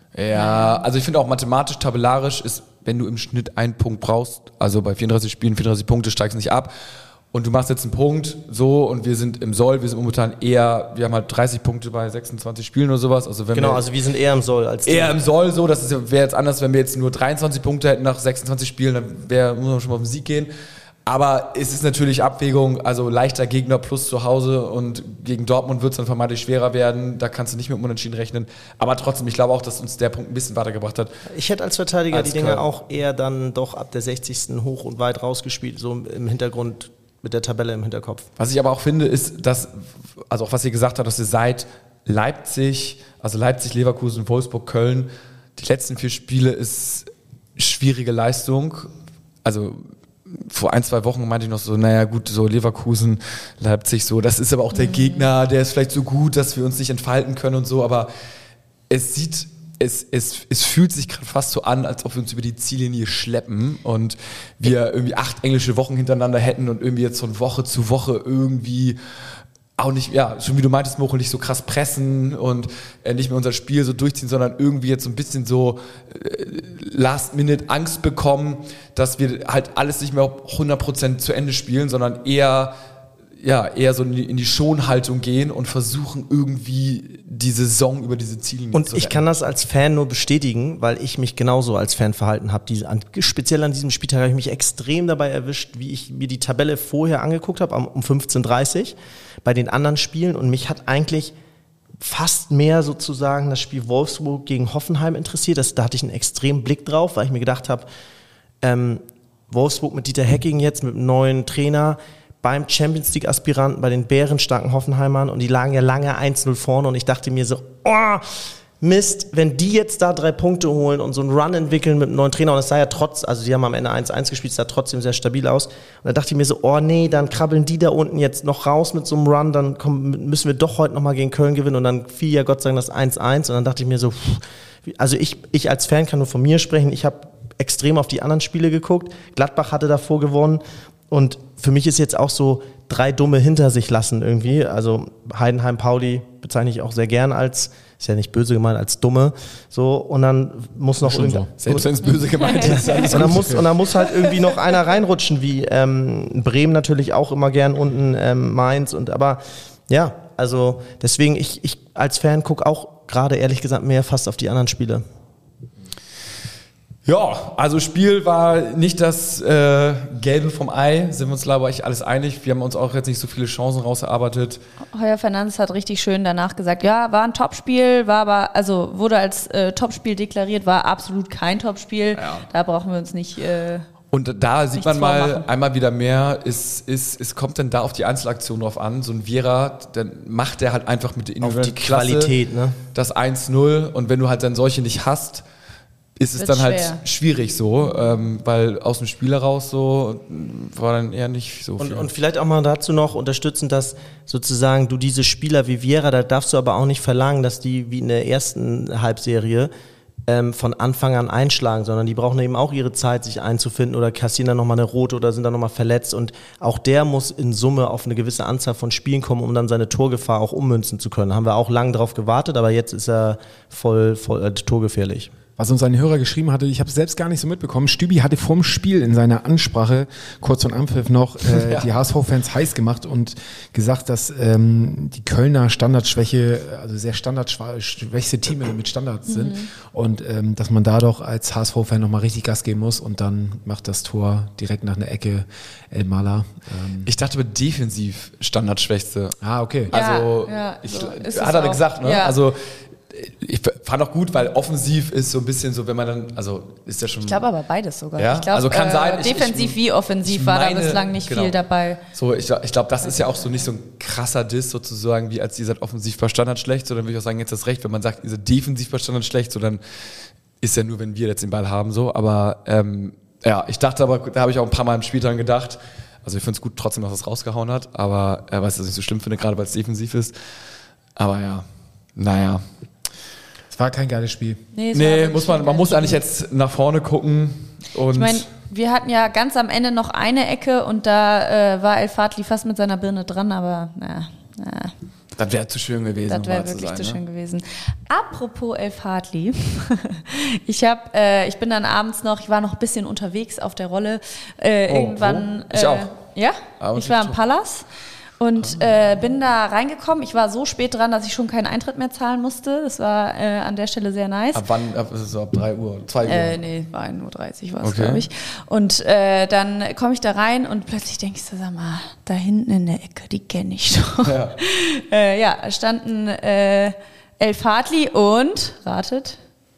Ja, also ich finde auch mathematisch, tabellarisch ist, wenn du im Schnitt einen Punkt brauchst, also bei vierunddreißig Spielen, vierunddreißig Punkte, steigst du nicht ab. Und du machst jetzt einen Punkt, so, und wir sind im Soll, wir sind momentan eher, wir haben halt dreißig Punkte bei sechsundzwanzig Spielen oder sowas. Also wenn genau, wir also wir sind eher im Soll als die. Eher im Soll, so, das wäre jetzt anders, wenn wir jetzt nur dreiundzwanzig Punkte hätten nach sechsundzwanzig Spielen, dann wär, muss man schon mal auf den Sieg gehen. Aber es ist natürlich Abwägung, also leichter Gegner plus zu Hause und gegen Dortmund wird es dann vermeintlich schwerer werden, da kannst du nicht mit dem Unentschieden rechnen. Aber trotzdem, ich glaube auch, dass uns der Punkt ein bisschen weitergebracht hat. Ich hätte als Verteidiger als die Dinge Köln. auch eher dann doch ab der sechzigsten hoch und weit rausgespielt, so im Hintergrund mit der Tabelle im Hinterkopf. Was ich aber auch finde, ist, dass, also auch was ihr gesagt habt, dass ihr seit Leipzig, also Leipzig, Leverkusen, Wolfsburg, Köln, die letzten vier Spiele ist schwierige Leistung. Also vor ein, zwei Wochen meinte ich noch so, naja gut, so Leverkusen, Leipzig, so, das ist aber auch der mhm. Gegner, der ist vielleicht so gut, dass wir uns nicht entfalten können und so, aber es sieht, es, es, es fühlt sich gerade fast so an, als ob wir uns über die Ziellinie schleppen und wir irgendwie acht englische Wochen hintereinander hätten und irgendwie jetzt von Woche zu Woche irgendwie auch nicht, ja, schon wie du meintest, Mochel, nicht so krass pressen und äh, nicht mehr unser Spiel so durchziehen, sondern irgendwie jetzt so ein bisschen so äh, Last-Minute Angst bekommen, dass wir halt alles nicht mehr hundert Prozent zu Ende spielen, sondern eher, ja, eher so in die, in die Schonhaltung gehen und versuchen irgendwie die Saison über diese Ziellinie und zu ich retten. kann das als Fan nur bestätigen, weil ich mich genauso als Fan verhalten habe. Diese, an, speziell an diesem Spieltag habe ich mich extrem dabei erwischt, wie ich mir die Tabelle vorher angeguckt habe, um fünfzehn Uhr dreißig bei den anderen Spielen, und mich hat eigentlich fast mehr sozusagen das Spiel Wolfsburg gegen Hoffenheim interessiert. Das, da hatte ich einen extremen Blick drauf, weil ich mir gedacht habe, ähm, Wolfsburg mit Dieter Hecking jetzt, mit einem neuen Trainer, beim Champions-League-Aspiranten, bei den bärenstarken Hoffenheimern, und die lagen ja lange eins null vorne, und ich dachte mir so, oh, Mist, wenn die jetzt da drei Punkte holen und so einen Run entwickeln mit einem neuen Trainer, und es sah ja trotz, also die haben am Ende eins eins gespielt, es sah trotzdem sehr stabil aus. Und da dachte ich mir so, oh nee, dann krabbeln die da unten jetzt noch raus mit so einem Run, dann kommen, müssen wir doch heute nochmal gegen Köln gewinnen, und dann fiel ja Gott sei Dank das eins eins, und dann dachte ich mir so, pff, also ich, ich als Fan kann nur von mir sprechen, ich habe extrem auf die anderen Spiele geguckt, Gladbach hatte davor gewonnen, und für mich ist jetzt auch so drei Dumme hinter sich lassen irgendwie, also Heidenheim, Pauli bezeichne ich auch sehr gern als, ist ja nicht böse gemeint, als Dumme, so, und dann muss noch irgendwie, so. Selbst wenn es böse gemeint ist. und, dann muss, und dann muss halt irgendwie noch einer reinrutschen, wie ähm, Bremen natürlich auch immer gern unten, ähm, Mainz, und aber ja, also deswegen, ich, ich als Fan gucke auch gerade ehrlich gesagt mehr fast auf die anderen Spiele. Ja, also Spiel war nicht das äh, Gelbe vom Ei, sind wir uns glaube ich alles einig. Wir haben uns auch jetzt nicht so viele Chancen rausgearbeitet. Heuer Fernandes hat richtig schön danach gesagt, ja, war ein Topspiel, war aber, also wurde als äh, Topspiel deklariert, war absolut kein Topspiel. Ja. Da brauchen wir uns nicht... Äh, Und da sieht man mal vormachen. einmal wieder mehr, es, es, es kommt dann da auf die Einzelaktion drauf an. So ein Viera, dann macht der halt einfach mit der individuellen die Qualität, Klasse ne? das eins null. Und wenn du halt dann solche nicht hast, ist es Wird dann schwer. halt schwierig so, ähm, weil aus dem Spiel heraus so war dann eher nicht so viel. Und, und vielleicht auch mal dazu noch unterstützen, dass sozusagen du diese Spieler wie Viera, da darfst du aber auch nicht verlangen, dass die wie in der ersten Halbserie ähm, von Anfang an einschlagen, sondern die brauchen eben auch ihre Zeit, sich einzufinden, oder kassieren dann nochmal eine rote oder sind dann nochmal verletzt, und auch der muss in Summe auf eine gewisse Anzahl von Spielen kommen, um dann seine Torgefahr auch ummünzen zu können. Da haben wir auch lange drauf gewartet, aber jetzt ist er voll, voll äh, torgefährlich. Was uns ein Hörer geschrieben hatte, ich habe es selbst gar nicht so mitbekommen, Stübi hatte vorm Spiel in seiner Ansprache, kurz vor Anpfiff noch, äh, Ja. die H S V-Fans heiß gemacht und gesagt, dass ähm, die Kölner Standardschwäche, also sehr standardschwächste Team mit Standards Mhm. sind, und ähm, dass man da doch als H S V-Fan nochmal richtig Gas geben muss, und dann macht das Tor direkt nach einer Ecke El Mala. Ähm, Ich dachte aber defensiv Standardschwächste. ah, okay. Also, Ja, ja, ich, so ist hat es er auch. gesagt, ne? Ja. Also, ich fand auch gut, weil offensiv ist so ein bisschen so, wenn man dann, also ist ja schon. Ich glaube aber beides sogar. Ja? Ich glaub, Also kann äh, sein, ich- defensiv ich- wie offensiv ich war da meine, bislang nicht genau. viel dabei. So, ich, ich glaube, das ist ja auch so nicht so ein krasser Diss sozusagen, wie als ihr seid offensiv bei Standard schlecht, so dann würde ich auch sagen, jetzt das Recht, wenn man sagt, ihr seid defensiv bei Standard schlecht, so dann ist ja nur, wenn wir jetzt den Ball haben, so, aber ähm, ja, ich dachte aber, da habe ich auch ein paar Mal im Spiel dran gedacht, also ich finde es gut trotzdem, dass es rausgehauen hat, aber äh, weil ich das nicht so schlimm finde, gerade weil es defensiv ist, aber ja, naja. Es war kein geiles Spiel. Nee, es war Nee, wirklich muss man, kein man muss geiles eigentlich jetzt nach vorne gucken und Ich meine, wir hatten ja ganz am Ende noch eine Ecke und da äh, war El Fadli fast mit seiner Birne dran, aber na, na, das wäre zu schön gewesen. das wäre nochmal wirklich sein, zu ne? schön gewesen. Apropos El Fadli, ich hab, äh, ich bin dann abends noch, ich war noch ein bisschen unterwegs auf der Rolle. Äh, Oh, irgendwann. wo? Ich äh, auch. Ja, Ah, und ich war ich im auch. Palast. Und äh, bin da reingekommen. Ich war so spät dran, dass ich schon keinen Eintritt mehr zahlen musste. Das war äh, an der Stelle sehr nice. Ab wann? Ab, so ab drei Uhr, zwei Uhr? Äh, nee, war ein Uhr dreißig war es, Okay. glaube ich. Und äh, dann komme ich da rein und plötzlich denke ich so, sag mal, da hinten in der Ecke, die kenne ich doch. Ja. äh, ja, da standen äh, El Fadli und, ratet,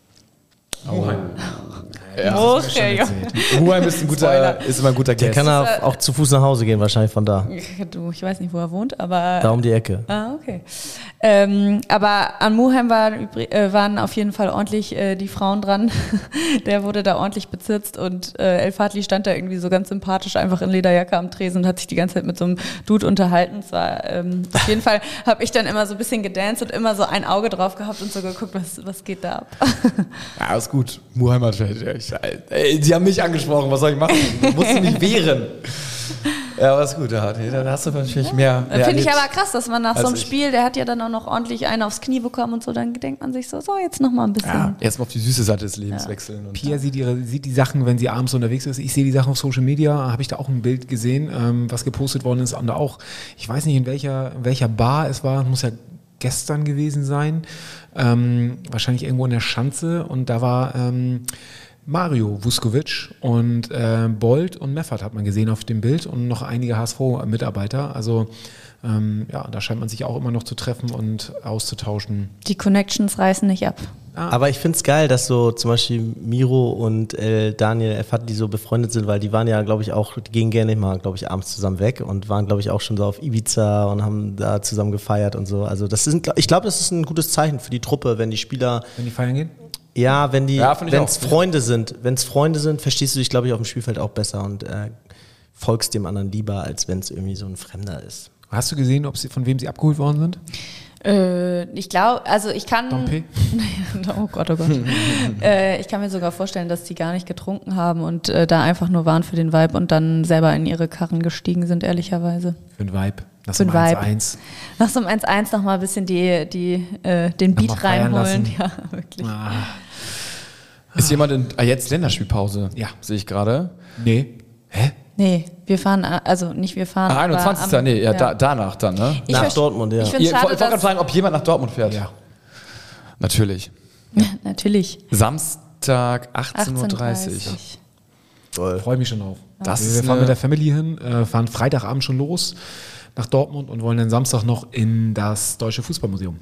Ja. Okay, ja. Huheim ist, ein guter, ist immer ein guter Der Guest. kann er auch zu Fuß nach Hause gehen, wahrscheinlich von da. Du, ich weiß nicht, wo er wohnt, aber... Da um die Ecke. Ah, okay. Ähm, aber an Muheim waren, übri- äh, waren auf jeden Fall ordentlich äh, die Frauen dran. Der wurde da ordentlich bezirzt und äh, El Fadli stand da irgendwie so ganz sympathisch einfach in Lederjacke am Tresen und hat sich die ganze Zeit mit so einem Dude unterhalten. Es war, ähm, auf jeden Fall habe ich dann immer so ein bisschen gedanced und immer so ein Auge drauf gehabt und so geguckt, was, was geht da ab. Ja, ist gut. Muheim hat ich, ey, die haben mich angesprochen, was soll ich machen? Du musst mich wehren. Ja, aber ist gut, ja. Nee, dann hast du natürlich mehr. mehr Finde ich erlebt. aber krass, dass man nach als so einem ich. Spiel, der hat ja dann auch noch ordentlich einen aufs Knie bekommen und so, dann denkt man sich so, so jetzt noch mal ein bisschen. Ja, erstmal auf die süße Seite des Lebens wechseln. Und Pia sieht, ihre, sieht die Sachen, wenn sie abends unterwegs ist. Ich sehe die Sachen auf Social Media, habe ich da auch ein Bild gesehen, ähm, was gepostet worden ist. Und da auch, ich weiß nicht, in welcher, in welcher Bar es war, muss ja gestern gewesen sein, ähm, wahrscheinlich irgendwo in der Schanze. Und da war ähm, Mario Vuskovic und äh, Bolt und Meffert hat man gesehen auf dem Bild und noch einige H S V-Mitarbeiter. Also ähm, ja, da scheint man sich auch immer noch zu treffen und auszutauschen. Die Connections reißen nicht ab. Ah. Aber ich finde es geil, dass so zum Beispiel Miro und äh, Daniel F. die so befreundet sind, weil die waren ja, glaube ich, auch, die gehen gerne mal, glaube ich, abends zusammen weg und waren, glaube ich, auch schon so auf Ibiza und haben da zusammen gefeiert und so. Also das ist, ich glaube, das ist ein gutes Zeichen für die Truppe, wenn die Spieler... Wenn die feiern gehen? Ja, wenn die, Ja, find ich wenn es auch. Freunde sind, wenn es Freunde sind, verstehst du dich, glaube ich, auf dem Spielfeld auch besser und äh, folgst dem anderen lieber, als wenn es irgendwie so ein Fremder ist. Hast du gesehen, ob sie, von wem sie abgeholt worden sind? Äh, ich glaube, also ich kann. Dompe? Oh Gott, oh Gott. äh, ich kann mir sogar vorstellen, dass die gar nicht getrunken haben und äh, da einfach nur waren für den Vibe und dann selber in ihre Karren gestiegen sind, ehrlicherweise. Für ein Vibe. Nach Für so ein einem Vibe. eins eins. Nach so einem eins eins nochmal ein bisschen die, die, äh, den Noch mal Beat feiern reinholen. lassen. Ja, wirklich. Ah, Ist jemand in, ah, jetzt Länderspielpause, Ja. sehe ich gerade. nee. Hä? Nee, wir fahren, äh, also nicht wir fahren. Ah, aber einundzwanzigster am- Nee, ja, Da, danach dann, ne? Ich Nach verst- Dortmund, ja. Ich finde Ihr, es ich schade, wollte gerade dass, fragen, ob jemand nach Dortmund fährt. Ja. Natürlich. ja, natürlich. Samstag achtzehn Uhr dreißig. achtzehn Toll. Freue mich schon drauf. Das wir ist fahren eine- mit der Family hin, äh, fahren Freitagabend schon los nach Dortmund und wollen dann Samstag noch in das Deutsche Fußballmuseum.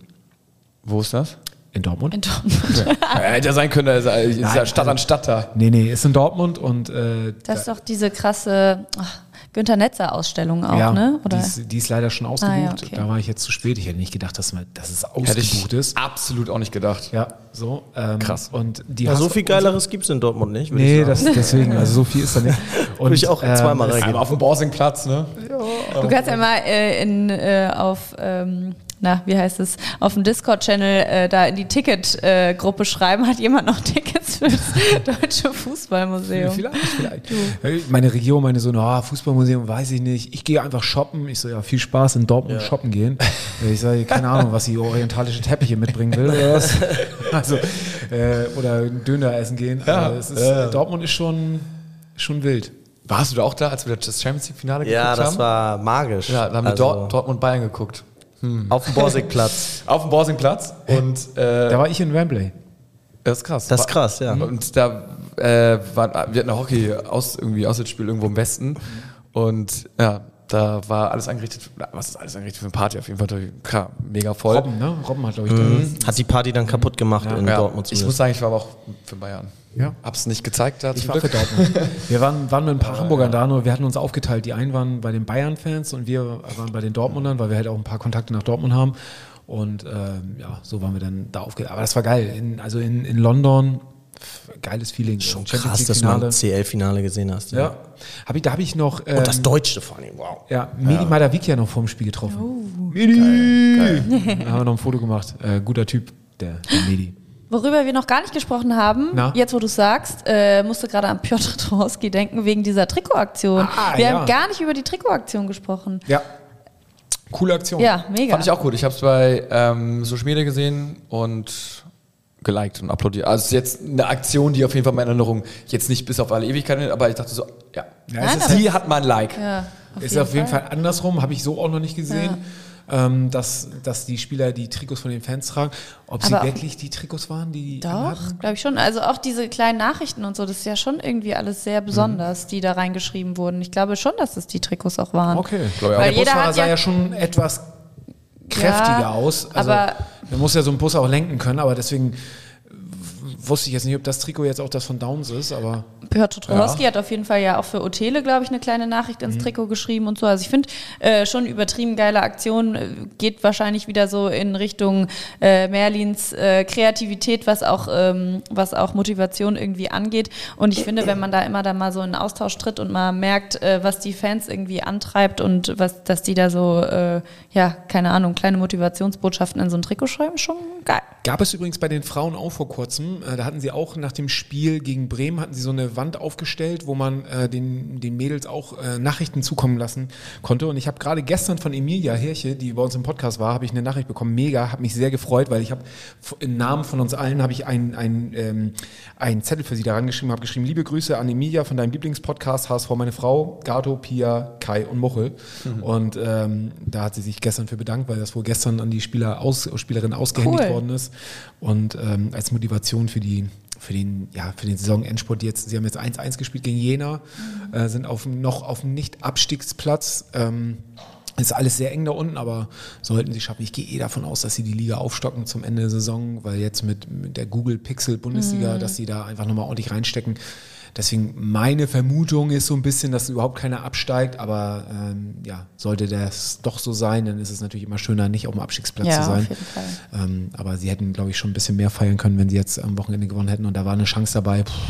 Wo ist das? In Dortmund? In Dortmund. Ja, hätte ja sein können, da ist ja- ist ja Nein, Stadt an Stadt da. Nee, nee, ist in Dortmund und äh, Das ist doch diese krasse ach, Günter Netzer-Ausstellung auch, ja, ne? Oder? Die, ist, die ist leider schon ausgebucht. Ah, ja, okay. Da war ich jetzt zu spät. Ich hätte nicht gedacht, dass, man, dass es Hätte ich ausgebucht ist. absolut auch nicht gedacht. Ja, so. Ähm, Krass. Und die Ja, so hast- viel Geileres gibt es in Dortmund nicht, würde Nee, ich sagen. das, deswegen, also so viel ist da nicht. Und, Würde ich auch zweimal es- reingehen. Einmal auf dem Borsingplatz, ne? Du kannst ja mal äh, in, äh, auf, ähm, na, wie heißt es, auf dem Discord-Channel äh, da in die Ticket-Gruppe schreiben, hat jemand noch Tickets für das Deutsche Fußballmuseum? Vielleicht, vielleicht. Meine Region meine so, na, Fußballmuseum, weiß ich nicht. Ich gehe einfach shoppen. Ich so, ja, viel Spaß in Dortmund shoppen gehen. Ich sage, keine Ahnung, was sie orientalische Teppiche mitbringen will oder was. Also, äh, oder Döner essen gehen. Ja, Also, es ist, ja. Dortmund ist schon, schon wild. Warst du da auch da, als wir das Champions League-Finale geguckt Ja, haben? das war magisch. Ja, da haben wir Also, Dort, Dortmund-Bayern geguckt. auf dem Borsigplatz. Auf dem Borsingplatz. Und äh, Da war ich in Wembley. das ist krass. Das ist krass, ja. Und da äh, waren, wir hatten ein Hockey aus irgendwie Auswärtsspiel irgendwo im Westen. Und ja, da war alles angerichtet. Was ist alles angerichtet für eine Party? Auf jeden Fall klar, mega voll. Robben, ne? Robben hat, glaube ich, da. Hat die Party dann kaputt gemacht in Ja, Dortmund. ich muss sagen, ich war aber auch für Bayern. Ja. Hab's nicht gezeigt da Ich zum war für Glück. Dortmund. Wir waren, waren mit ein paar Hamburgern da, nur wir hatten uns aufgeteilt. Die einen waren bei den Bayern-Fans und wir waren bei den Dortmundern, weil wir halt auch ein paar Kontakte nach Dortmund haben. Und ähm, ja, so waren wir dann da aufgeteilt. Aber das war geil. In, also in, in London, pf, geiles Feeling. Schon Champions krass, dass du League-Finale. mal ein C L-Finale gesehen hast. Ja. Hab ich, da habe ich noch ähm, Und das Deutsche vor allem, wow. ja, Medi Madavikia noch vorm Spiel getroffen. Medi! Da haben wir noch ein Foto gemacht. Äh, guter Typ, der, der Medi. Worüber wir noch gar nicht gesprochen haben, Na? jetzt wo du sagst, äh, musste gerade an Piotr Trochowski denken, wegen dieser Trikotaktion. Ah, wir ja. haben gar nicht über die Trikotaktion gesprochen. Ja. Coole Aktion. Ja, mega. Fand ich auch gut. Ich habe es bei ähm, Social Media gesehen und geliked und applaudiert. Also es ist jetzt eine Aktion, die auf jeden Fall meine Erinnerung jetzt nicht bis auf alle Ewigkeiten, aber ich dachte so, ja, Ja, Nein, es ist, aber- die hat mal ein Like. Ja, ist auf jeden Fall andersrum, habe ich so auch noch nicht gesehen, ähm, dass, dass die Spieler die Trikots von den Fans tragen. Ob sie Aber auch- wirklich die Trikots waren, die die Doch, anhatten? glaube ich schon. Also auch diese kleinen Nachrichten und so, das ist ja schon irgendwie alles sehr besonders, die da reingeschrieben wurden. Ich glaube schon, dass das die Trikots auch waren. Okay. Glaube ich auch. Weil Der jeder Busfahrer hat sah ja- ja schon etwas kräftiger Ja, aus. Also, aber- man muss ja so einen Bus auch lenken können, aber deswegen wusste ich jetzt nicht, ob das Trikot jetzt auch das von Downs ist, aber Piotr Trochowski hat auf jeden Fall ja auch für Otele, glaube ich, eine kleine Nachricht ins Trikot geschrieben und so. Also ich finde äh, schon übertrieben geile Aktion, äh, geht wahrscheinlich wieder so in Richtung äh, Merlins äh, Kreativität, was auch, ähm, was auch Motivation irgendwie angeht. Und ich finde, wenn man da immer dann mal so in Austausch tritt und mal merkt, äh, was die Fans irgendwie antreibt und was, dass die da so, äh, ja, keine Ahnung, kleine Motivationsbotschaften in so ein Trikot schreiben, schon geil. gab es übrigens bei den Frauen auch vor kurzem. Äh, da hatten sie auch nach dem Spiel gegen Bremen, hatten sie so eine Wand aufgestellt, wo man äh, den, den Mädels auch äh, Nachrichten zukommen lassen konnte. Und ich habe gerade gestern von Emilia Hirche, die bei uns im Podcast war, habe ich eine Nachricht bekommen. Mega, habe mich sehr gefreut, weil ich habe im Namen von uns allen habe ich einen ein, ähm, einen Zettel für sie da rangeschrieben, habe geschrieben, liebe Grüße an Emilia von deinem Lieblingspodcast H S V meine Frau, Gato, Pia, Kai und Muchel. Mhm. Und ähm, da hat sie sich gestern für bedankt, weil das wohl gestern an die Spieler aus, Spielerin ausgehändigt Cool. worden ist. Und ähm, als Motivation für die für den, ja, für den Saisonendspurt jetzt, sie haben jetzt eins eins gespielt gegen Jena, äh, sind auf, noch auf dem Nicht-Abstiegsplatz, ähm, Ist alles sehr eng da unten, aber sollten sie schaffen. Ich gehe eh davon aus, dass sie die Liga aufstocken zum Ende der Saison, weil jetzt mit, mit der Google Pixel Bundesliga, mhm. dass sie da einfach nochmal ordentlich reinstecken. Deswegen meine Vermutung ist so ein bisschen, dass überhaupt keiner absteigt, aber ähm, ja, sollte das doch so sein, dann ist es natürlich immer schöner, nicht auf dem Abstiegsplatz ja, zu sein. Auf jeden Fall. Ähm, aber sie hätten, glaube ich, schon ein bisschen mehr feiern können, wenn sie jetzt am Wochenende gewonnen hätten und da war eine Chance dabei. Puh.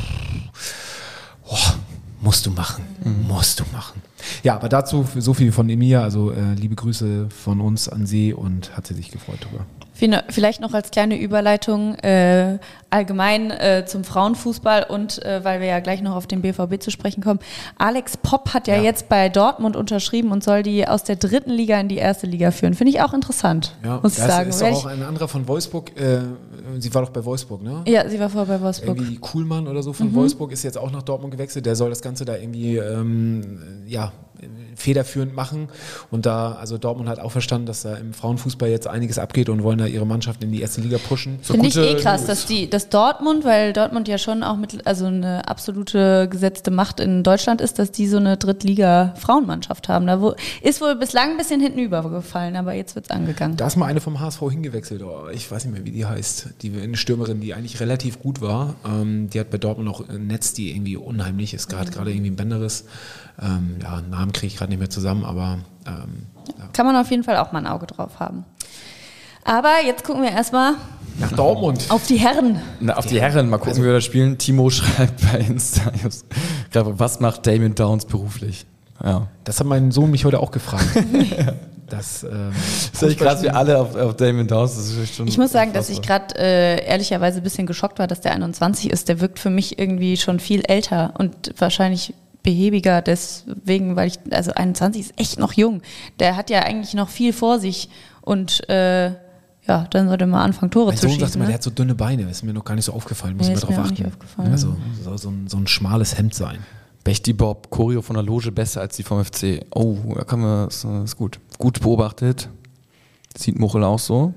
Oh, musst du machen, mhm. musst du machen. Ja, aber dazu so viel von Emilia, also äh, liebe Grüße von uns an sie und hat sie sich gefreut darüber. Vielleicht noch als kleine Überleitung äh, allgemein äh, zum Frauenfußball und äh, weil wir ja gleich noch auf den B V B zu sprechen kommen. Alex Popp hat ja, ja jetzt bei Dortmund unterschrieben und soll die aus der dritten Liga in die erste Liga führen. Finde ich auch interessant, ja, muss ich sagen. Das ist doch auch ein anderer von Wolfsburg. Äh, sie war doch bei Wolfsburg, ne? Ja, sie war vorher bei Wolfsburg. Irgendwie Kuhlmann oder so von mhm. Wolfsburg ist jetzt auch nach Dortmund gewechselt. Der soll das Ganze da irgendwie, ähm, ja, federführend machen und da, also Dortmund hat auch verstanden, dass da im Frauenfußball jetzt einiges abgeht und wollen da ihre Mannschaft in die erste Liga pushen. So finde ich eh krass, dass die, dass Dortmund, weil Dortmund ja schon auch mit, also eine absolute gesetzte Macht in Deutschland ist, dass die so eine Drittliga-Frauenmannschaft haben. Da wo, ist wohl bislang ein bisschen hinten übergefallen, aber jetzt wird's angegangen. Da ist mal eine vom H S V hingewechselt, oh, ich weiß nicht mehr, wie die heißt. Die eine Stürmerin, die eigentlich relativ gut war. Ähm, die hat bei Dortmund auch ein Netz, die irgendwie unheimlich ist, gerade mhm. gerade irgendwie ein Bänderriss. Ähm, ja, Namen kriege ich gerade nicht mehr zusammen, aber ähm, ja. Kann man auf jeden Fall auch mal ein Auge drauf haben. Aber jetzt gucken wir erstmal nach Dortmund. Auf die Herren. Na, auf die Herren, mal gucken, also, wie wir das spielen. Timo schreibt bei Insta, was macht Damien Downs beruflich? Ja. Das hat mein Sohn mich heute auch gefragt. Das, ähm, das ist krass, wir alle auf, auf Damien Downs. Das ist schon ich muss sagen, dass ich gerade äh, ehrlicherweise ein bisschen geschockt war, dass der einundzwanzig ist. Der wirkt für mich irgendwie schon viel älter und wahrscheinlich behäbiger, deswegen, weil ich, also einundzwanzig ist echt noch jung. Der hat ja eigentlich noch viel vor sich und äh, ja, dann sollte man anfangen, Tore mein zu Sohn schießen. Sagt immer, ne? der hat so dünne Beine, ist mir noch gar nicht so aufgefallen, muss nee, ich mal drauf achten. Also soll so ein, so ein schmales Hemd sein. Bechti Bob, Choreo von der Loge besser als die vom F C. Oh, da kann man, das ist gut. Gut beobachtet. Sieht Muchel auch so.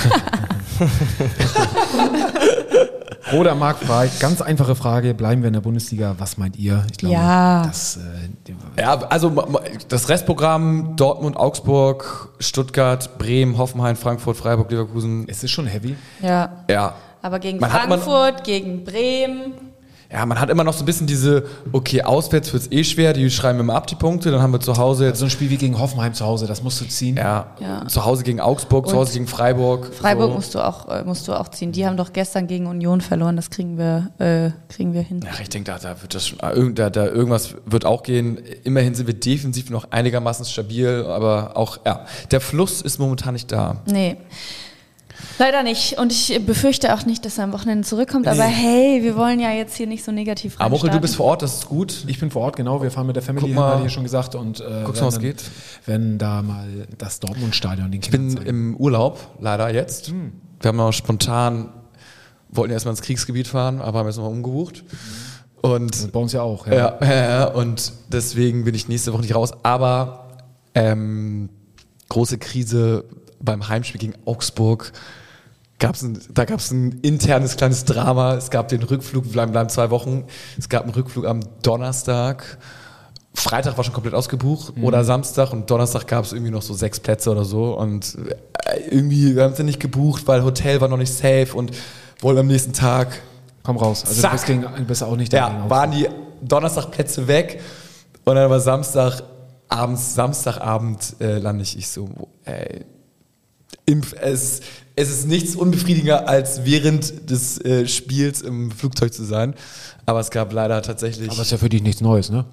Oder Marc fragt, ganz einfache Frage, bleiben wir in der Bundesliga, was meint ihr? Ich glaube, ja. das, äh, ja, also das Restprogramm Dortmund, Augsburg, Stuttgart, Bremen, Hoffenheim, Frankfurt, Freiburg, Leverkusen. Es ist schon heavy. Ja. Ja. Aber gegen man Frankfurt, noch, gegen Bremen. Ja, man hat immer noch so ein bisschen diese, okay, auswärts wird es eh schwer, die schreiben immer ab die Punkte, dann haben wir zu Hause jetzt... Also ein Spiel wie gegen Hoffenheim zu Hause, das musst du ziehen. Ja, ja. Zu Hause gegen Augsburg, und zu Hause gegen Freiburg. Freiburg so. musst du auch äh, musst du auch ziehen. Die haben doch gestern gegen Union verloren, das kriegen wir, äh, kriegen wir hin. Ja, ich denke, da, da wird das schon, da, da irgendwas wird auch gehen. Immerhin sind wir defensiv noch einigermaßen stabil, aber auch, ja, der Fluss ist momentan nicht da. Nee. Leider nicht. Und ich befürchte auch nicht, dass er am Wochenende zurückkommt. Nee. Aber hey, wir wollen ja jetzt hier nicht so negativ rein. Amoche, du bist vor Ort, das ist gut. Ich bin vor Ort, genau. Wir fahren mit der Family hin, hatte ich ja schon gesagt. Und äh, guckst mal, was geht. Wenn da mal das Dortmund-Stadion den Ich bin zeigen. Im Urlaub, leider jetzt. Hm. Wir haben noch spontan, wollten erstmal ins Kriegsgebiet fahren, aber haben jetzt nochmal umgebucht. Und bei uns ja auch. Ja. Ja, ja, und deswegen bin ich nächste Woche nicht raus. Aber ähm, große Krise beim Heimspiel gegen Augsburg. Gab's ein, da gab es ein internes kleines Drama. Es gab den Rückflug, wir bleiben, bleiben zwei Wochen. Es gab einen Rückflug am Donnerstag. Freitag war schon komplett ausgebucht mhm. oder Samstag und Donnerstag gab es irgendwie noch so sechs Plätze oder so. Und irgendwie, wir haben sie nicht gebucht, weil Hotel war noch nicht safe und wollen am nächsten Tag. Komm raus. Also zack. du bist, gegen, du bist auch nicht da. Ja, waren die Donnerstagplätze weg und dann war Samstag, abends, Samstagabend äh, lande ich, ich so, ey, Impf, es, es ist nichts unbefriedigender, als während des äh, Spiels im Flugzeug zu sein. Aber es gab leider tatsächlich... Aber es ist ja für dich nichts Neues, ne?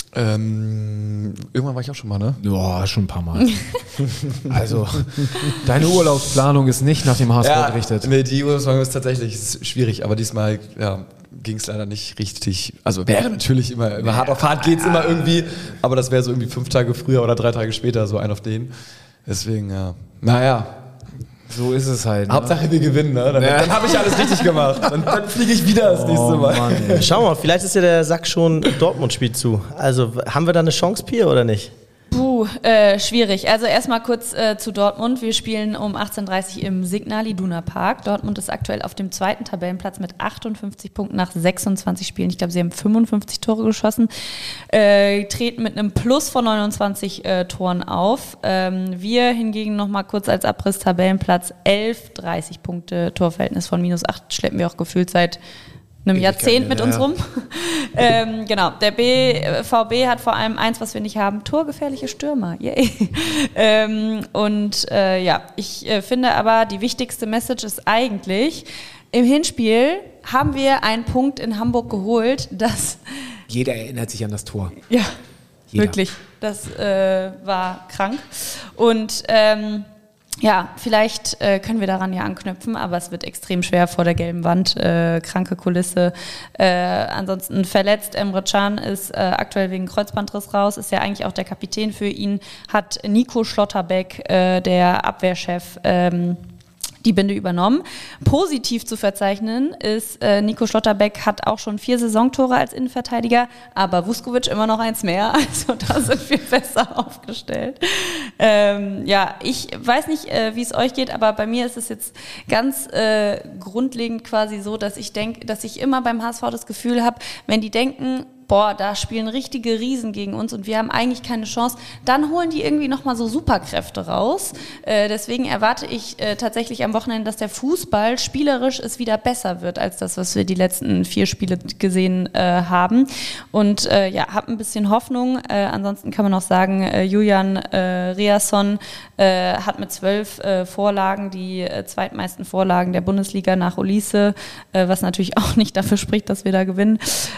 Ähm, irgendwann war ich auch schon mal, ne? Ja, schon ein paar Mal. Also, deine Urlaubsplanung ist nicht nach dem H S V ja, gerichtet. Nee, die Urlaubsplanung ist tatsächlich ist schwierig, aber diesmal ja, ging es leider nicht richtig. Also wäre natürlich immer, immer hart auf hart geht es immer irgendwie, aber das wäre so irgendwie fünf Tage früher oder drei Tage später so ein auf den. Deswegen, ja. Naja. So ist es halt. Ne? Hauptsache wir gewinnen, ne? Dann, dann habe ich alles richtig gemacht. Dann, dann fliege ich wieder das nächste Mal. Oh, Mann, schauen wir mal, vielleicht ist ja der Sack schon Dortmund spielt zu. Also haben wir da eine Chance, Pia, oder nicht? Puh, Puh, äh, schwierig. Also erstmal kurz äh, zu Dortmund. Wir spielen um achtzehn Uhr dreißig im Signal Iduna Park. Dortmund ist aktuell auf dem zweiten Tabellenplatz mit achtundfünfzig Punkten nach sechsundzwanzig Spielen. Ich glaube, sie haben fünfundfünfzig Tore geschossen, äh, treten mit einem Plus von neunundzwanzig äh, Toren auf. Ähm, wir hingegen nochmal kurz als Abriss Tabellenplatz elf, dreißig Punkte, Torverhältnis von minus acht, schleppen wir auch gefühlt seit einem Jahrzehnt mit uns rum. ähm, genau, der B, VfB hat vor allem eins, was wir nicht haben, torgefährliche Stürmer. Yay. ähm, und äh, ja, ich äh, finde aber, die wichtigste Message ist eigentlich, im Hinspiel haben wir einen Punkt in Hamburg geholt, das... Jeder erinnert sich an das Tor. Ja, Jeder. Wirklich. Das äh, war krank. Und... Ähm, Ja, vielleicht äh, können wir daran ja anknüpfen, aber es wird extrem schwer vor der gelben Wand, äh, kranke Kulisse. Äh, ansonsten verletzt, Emre Can ist äh, aktuell wegen Kreuzbandriss raus, ist ja eigentlich auch der Kapitän für ihn, hat Nico Schlotterbeck, äh, der Abwehrchef, ähm, die Binde übernommen. Positiv zu verzeichnen ist, äh, Nico Schlotterbeck hat auch schon vier Saisontore als Innenverteidiger, aber Vuskovic immer noch eins mehr, also da sind wir besser aufgestellt. Ähm, ja, ich weiß nicht, äh, wie es euch geht, aber bei mir ist es jetzt ganz äh, grundlegend quasi so, dass ich denke, dass ich immer beim H S V das Gefühl habe, wenn die denken, boah, da spielen richtige Riesen gegen uns und wir haben eigentlich keine Chance, dann holen die irgendwie nochmal so Superkräfte raus. Äh, deswegen erwarte ich äh, tatsächlich am Wochenende, dass der Fußball spielerisch es wieder besser wird, als das, was wir die letzten vier Spiele gesehen äh, haben. Und äh, ja, hab ein bisschen Hoffnung. Äh, ansonsten kann man auch sagen, äh, Julian äh, Riasson äh, hat mit zwölf äh, Vorlagen die äh, zweitmeisten Vorlagen der Bundesliga nach Olise, äh, was natürlich auch nicht dafür spricht, dass wir da gewinnen.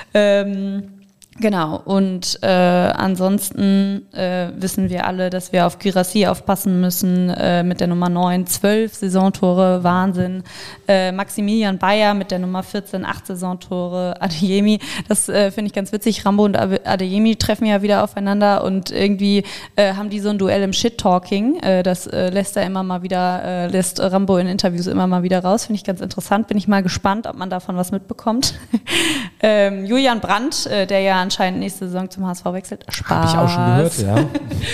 Ähm, Genau, und äh, ansonsten äh, wissen wir alle, dass wir auf Guirassy aufpassen müssen, äh, mit der Nummer neun, zwölf Saisontore, Wahnsinn. Äh, Maximilian Bayer mit der Nummer vierzehn, acht Saisontore, Adeyemi, das äh, finde ich ganz witzig, Rambo und Adeyemi treffen ja wieder aufeinander und irgendwie äh, haben die so ein Duell im Shit-Talking, äh, das äh, lässt er immer mal wieder, äh, lässt Rambo in Interviews immer mal wieder raus, finde ich ganz interessant, bin ich mal gespannt, ob man davon was mitbekommt. ähm, Julian Brandt, äh, der ja anscheinend nächste Saison zum H S V wechselt. Spaß. Habe ich auch schon gehört, ja.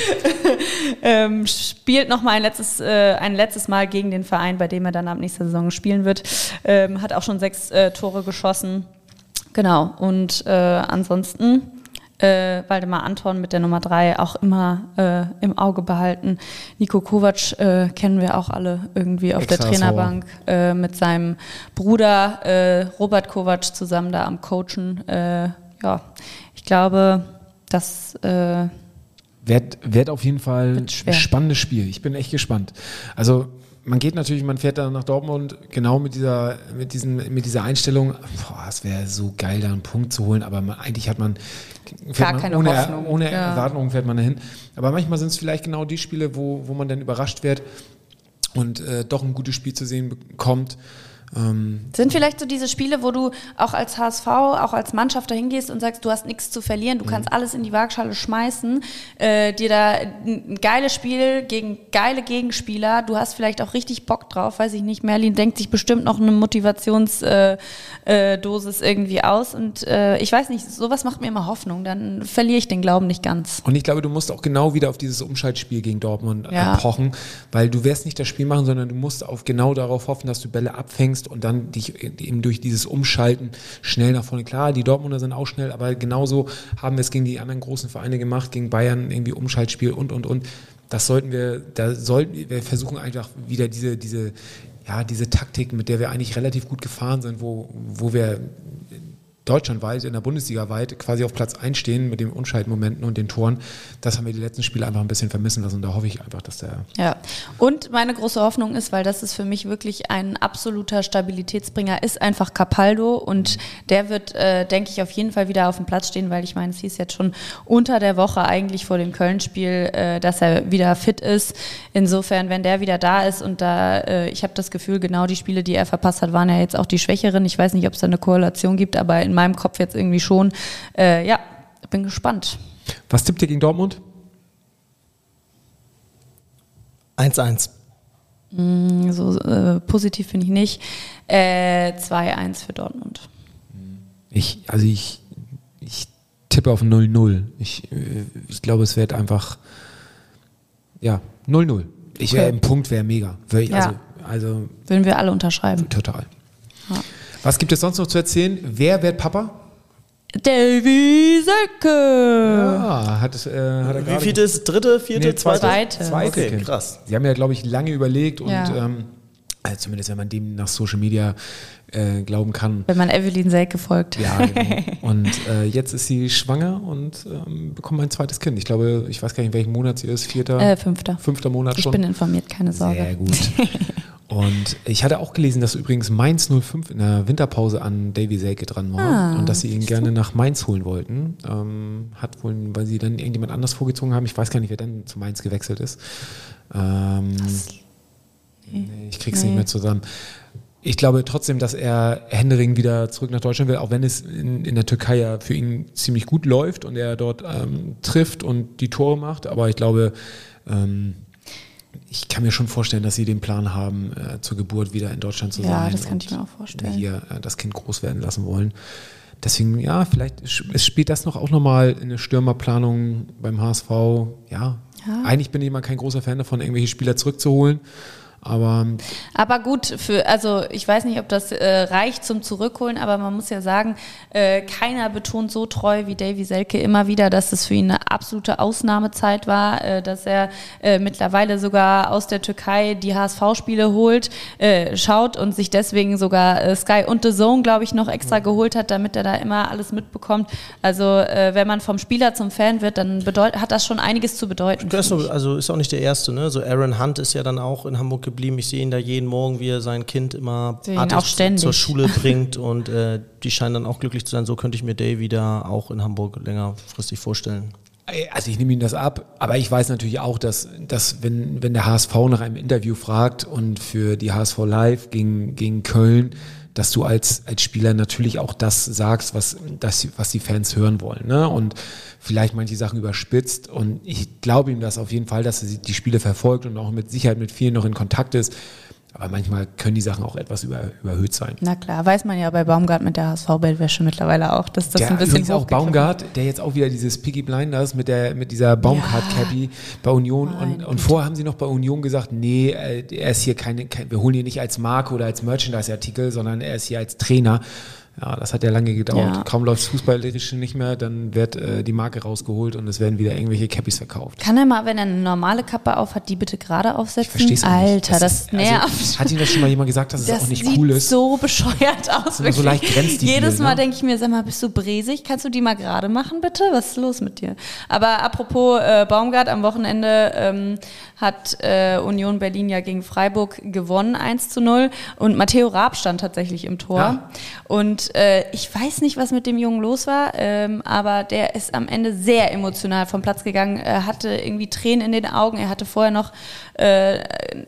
ähm, spielt noch mal ein letztes, äh, ein letztes Mal gegen den Verein, bei dem er dann ab nächster Saison spielen wird. Ähm, hat auch schon sechs äh, Tore geschossen. Genau. Und äh, ansonsten äh, Waldemar Anton mit der Nummer drei auch immer äh, im Auge behalten. Nico Kovac äh, kennen wir auch alle irgendwie auf der Trainerbank äh, mit seinem Bruder äh, Robert Kovac zusammen da am Coachen. Äh, Ja, ich glaube, das äh, wird, wird auf jeden Fall ein spannendes Spiel. Ich bin echt gespannt. Also man geht natürlich, man fährt dann nach Dortmund genau mit dieser, mit diesen, mit dieser Einstellung. Boah, es wäre so geil, da einen Punkt zu holen. Aber man, eigentlich hat man, gar man keine ohne, Hoffnung. ohne ja. Erwartungen fährt man dahin. Aber manchmal sind es vielleicht genau die Spiele, wo, wo man dann überrascht wird und äh, doch ein gutes Spiel zu sehen bekommt. Ähm, Sind vielleicht so diese Spiele, wo du auch als H S V, auch als Mannschaft dahin gehst und sagst, du hast nichts zu verlieren, du kannst alles in die Waagschale schmeißen, äh, dir da ein geiles Spiel gegen geile Gegenspieler, du hast vielleicht auch richtig Bock drauf, weiß ich nicht, Merlin denkt sich bestimmt noch eine Motivationsdosis äh, äh, irgendwie aus und äh, ich weiß nicht, sowas macht mir immer Hoffnung, dann verliere ich den Glauben nicht ganz. Und ich glaube, du musst auch genau wieder auf dieses Umschaltspiel gegen Dortmund ja. pochen, weil du wirst nicht das Spiel machen, sondern du musst auf genau darauf hoffen, dass du Bälle abfängst und dann dich eben durch dieses Umschalten schnell nach vorne. Klar, die Dortmunder sind auch schnell, aber genauso haben wir es gegen die anderen großen Vereine gemacht, gegen Bayern irgendwie Umschaltspiel und, und, und. Das sollten wir, da sollten wir versuchen einfach wieder diese, diese, ja, diese Taktik, mit der wir eigentlich relativ gut gefahren sind, wo, wo wir deutschlandweit, in der Bundesliga weit quasi auf Platz eins stehen mit den Umschaltmomenten und den Toren. Das haben wir die letzten Spiele einfach ein bisschen vermissen lassen und da hoffe ich einfach, dass der... Ja, und meine große Hoffnung ist, weil das ist für mich wirklich ein absoluter Stabilitätsbringer, ist einfach Capaldo und der wird, äh, denke ich, auf jeden Fall wieder auf dem Platz stehen, weil ich meine, es hieß jetzt schon unter der Woche eigentlich vor dem Köln-Spiel, äh, dass er wieder fit ist. Insofern, wenn der wieder da ist und da, äh, ich habe das Gefühl, genau die Spiele, die er verpasst hat, waren ja jetzt auch die schwächeren. Ich weiß nicht, ob es da eine Korrelation gibt, aber in meinem Kopf jetzt irgendwie schon. Äh, ja, bin gespannt. Was tippt ihr gegen Dortmund? eins eins. Mm, so äh, positiv finde ich nicht. Äh, zwei eins für Dortmund. Ich, also ich, ich tippe auf null null. Ich, ich glaube, es wird einfach ja, null null. Ich wäre, ein Punkt wäre mega. Wär ich, Ja. also, also Würden wir alle unterschreiben. total. Ja. Was gibt es sonst noch zu erzählen? Wer wird Papa? Davy Selke. Ah, hat, äh, hat er Wie gerade... viel ist dritte, vierte, Nee, zweite? Zweite. Zweite Okay, Kind. krass. Sie haben ja, glaube ich, lange überlegt und Ja. ähm, also zumindest wenn man dem nach Social Media äh, glauben kann. Wenn man Evelyn Selke folgt. Ja, genau. Und äh, jetzt ist sie schwanger und ähm, bekommt ein zweites Kind. Ich glaube, ich weiß gar nicht, in welchem Monat sie ist. Vierter, Äh, fünfter. fünfter Monat Ich schon. bin informiert, keine Sorge. Sehr gut. Und ich hatte auch gelesen, dass übrigens Mainz null fünf in der Winterpause an Davy Selke dran war Ah, und dass sie ihn gerne nach Mainz holen wollten. Ähm, hat wohl, weil sie dann irgendjemand anders vorgezogen haben. Ich weiß gar nicht, wer dann zu Mainz gewechselt ist. Ähm, nee, ich krieg's Nee. nicht mehr zusammen. Ich glaube trotzdem, dass er Händering wieder zurück nach Deutschland will, auch wenn es in, in der Türkei ja für ihn ziemlich gut läuft und er dort ähm, trifft und die Tore macht. Aber ich glaube, ähm, ich kann mir schon vorstellen, dass sie den Plan haben, äh, zur Geburt wieder in Deutschland zu Ja, sein. das kann und ich mir auch vorstellen. Hier äh, das Kind groß werden lassen wollen. Deswegen, ja, vielleicht sch- es spielt das noch auch nochmal in eine Stürmerplanung beim H S V. Ja, Ja. eigentlich bin ich immer kein großer Fan davon, irgendwelche Spieler zurückzuholen. Aber Aber gut, für, also ich weiß nicht, ob das äh, reicht zum Zurückholen, aber man muss ja sagen, äh, keiner betont so treu wie Davy Selke immer wieder, dass es für ihn eine absolute Ausnahmezeit war, äh, dass er äh, mittlerweile sogar aus der Türkei die H S V-Spiele holt, äh, schaut und sich deswegen sogar äh, Sky und The Zone, glaube ich, noch extra geholt hat, damit er da immer alles mitbekommt. Also äh, wenn man vom Spieler zum Fan wird, dann bedeut- hat das schon einiges zu bedeuten. Der ist finde so, ich. also ist auch nicht der Erste, ne? So Aaron Hunt ist ja dann auch in Hamburg geblieben. Ich sehe ihn da jeden Morgen, wie er sein Kind immer Sehe ihn artig auch ständig. zur Schule bringt und äh, die scheinen dann auch glücklich zu sein. So könnte ich mir Davy da auch in Hamburg längerfristig vorstellen. also ich nehme ihm das ab, aber ich weiß natürlich auch, dass, dass wenn, wenn der H S V nach einem Interview fragt und für die H S V Live gegen, gegen Köln, dass du als, als Spieler natürlich auch das sagst, was, das, was die Fans hören wollen, ne? Und vielleicht manche Sachen überspitzt. Und ich glaube ihm das auf jeden Fall, dass er die Spiele verfolgt und auch mit Sicherheit mit vielen noch in Kontakt ist. Aber manchmal können die Sachen auch etwas über, überhöht sein. Na klar, weiß man ja bei Baumgart mit der H S V-Bettwäsche mittlerweile auch, dass das Der ein bisschen übrigens auch hochgegriffen Baumgart, der jetzt auch wieder dieses Peaky Blinders mit der mit dieser Baumgart-Cappy bei Union Meine und, und vorher haben sie noch bei Union gesagt, nee, äh, er ist hier keine, kein, wir holen ihn nicht als Marke oder als Merchandise-Artikel, sondern er ist hier als Trainer. Ja, das hat ja lange gedauert. Ja. Kaum läuft Fußballerische nicht mehr, dann wird äh, die Marke rausgeholt und es werden wieder irgendwelche Cappies verkauft. Kann er mal, wenn er eine normale Kappe auf hat, die bitte gerade aufsetzen? Ich verstehe es auch nicht. Alter, das, ist- nervt. Also, hat Ihnen das schon mal jemand gesagt, dass es Das auch nicht sieht cool ist? so bescheuert aus. immer so wirklich. leicht grenzdebil, Jedes Mal ne? denke ich mir, sag mal, bist du bresig? Kannst du die mal gerade machen, bitte? Was ist los mit dir? Aber apropos äh, Baumgart, am Wochenende ähm, hat äh, Union Berlin ja gegen Freiburg gewonnen, eins zu null. Und Matteo Raab stand tatsächlich im Tor. Ja. Und äh, ich weiß nicht, was mit dem Jungen los war, ähm, aber der ist am Ende sehr emotional vom Platz gegangen. Er hatte irgendwie Tränen in den Augen. Er hatte vorher noch äh,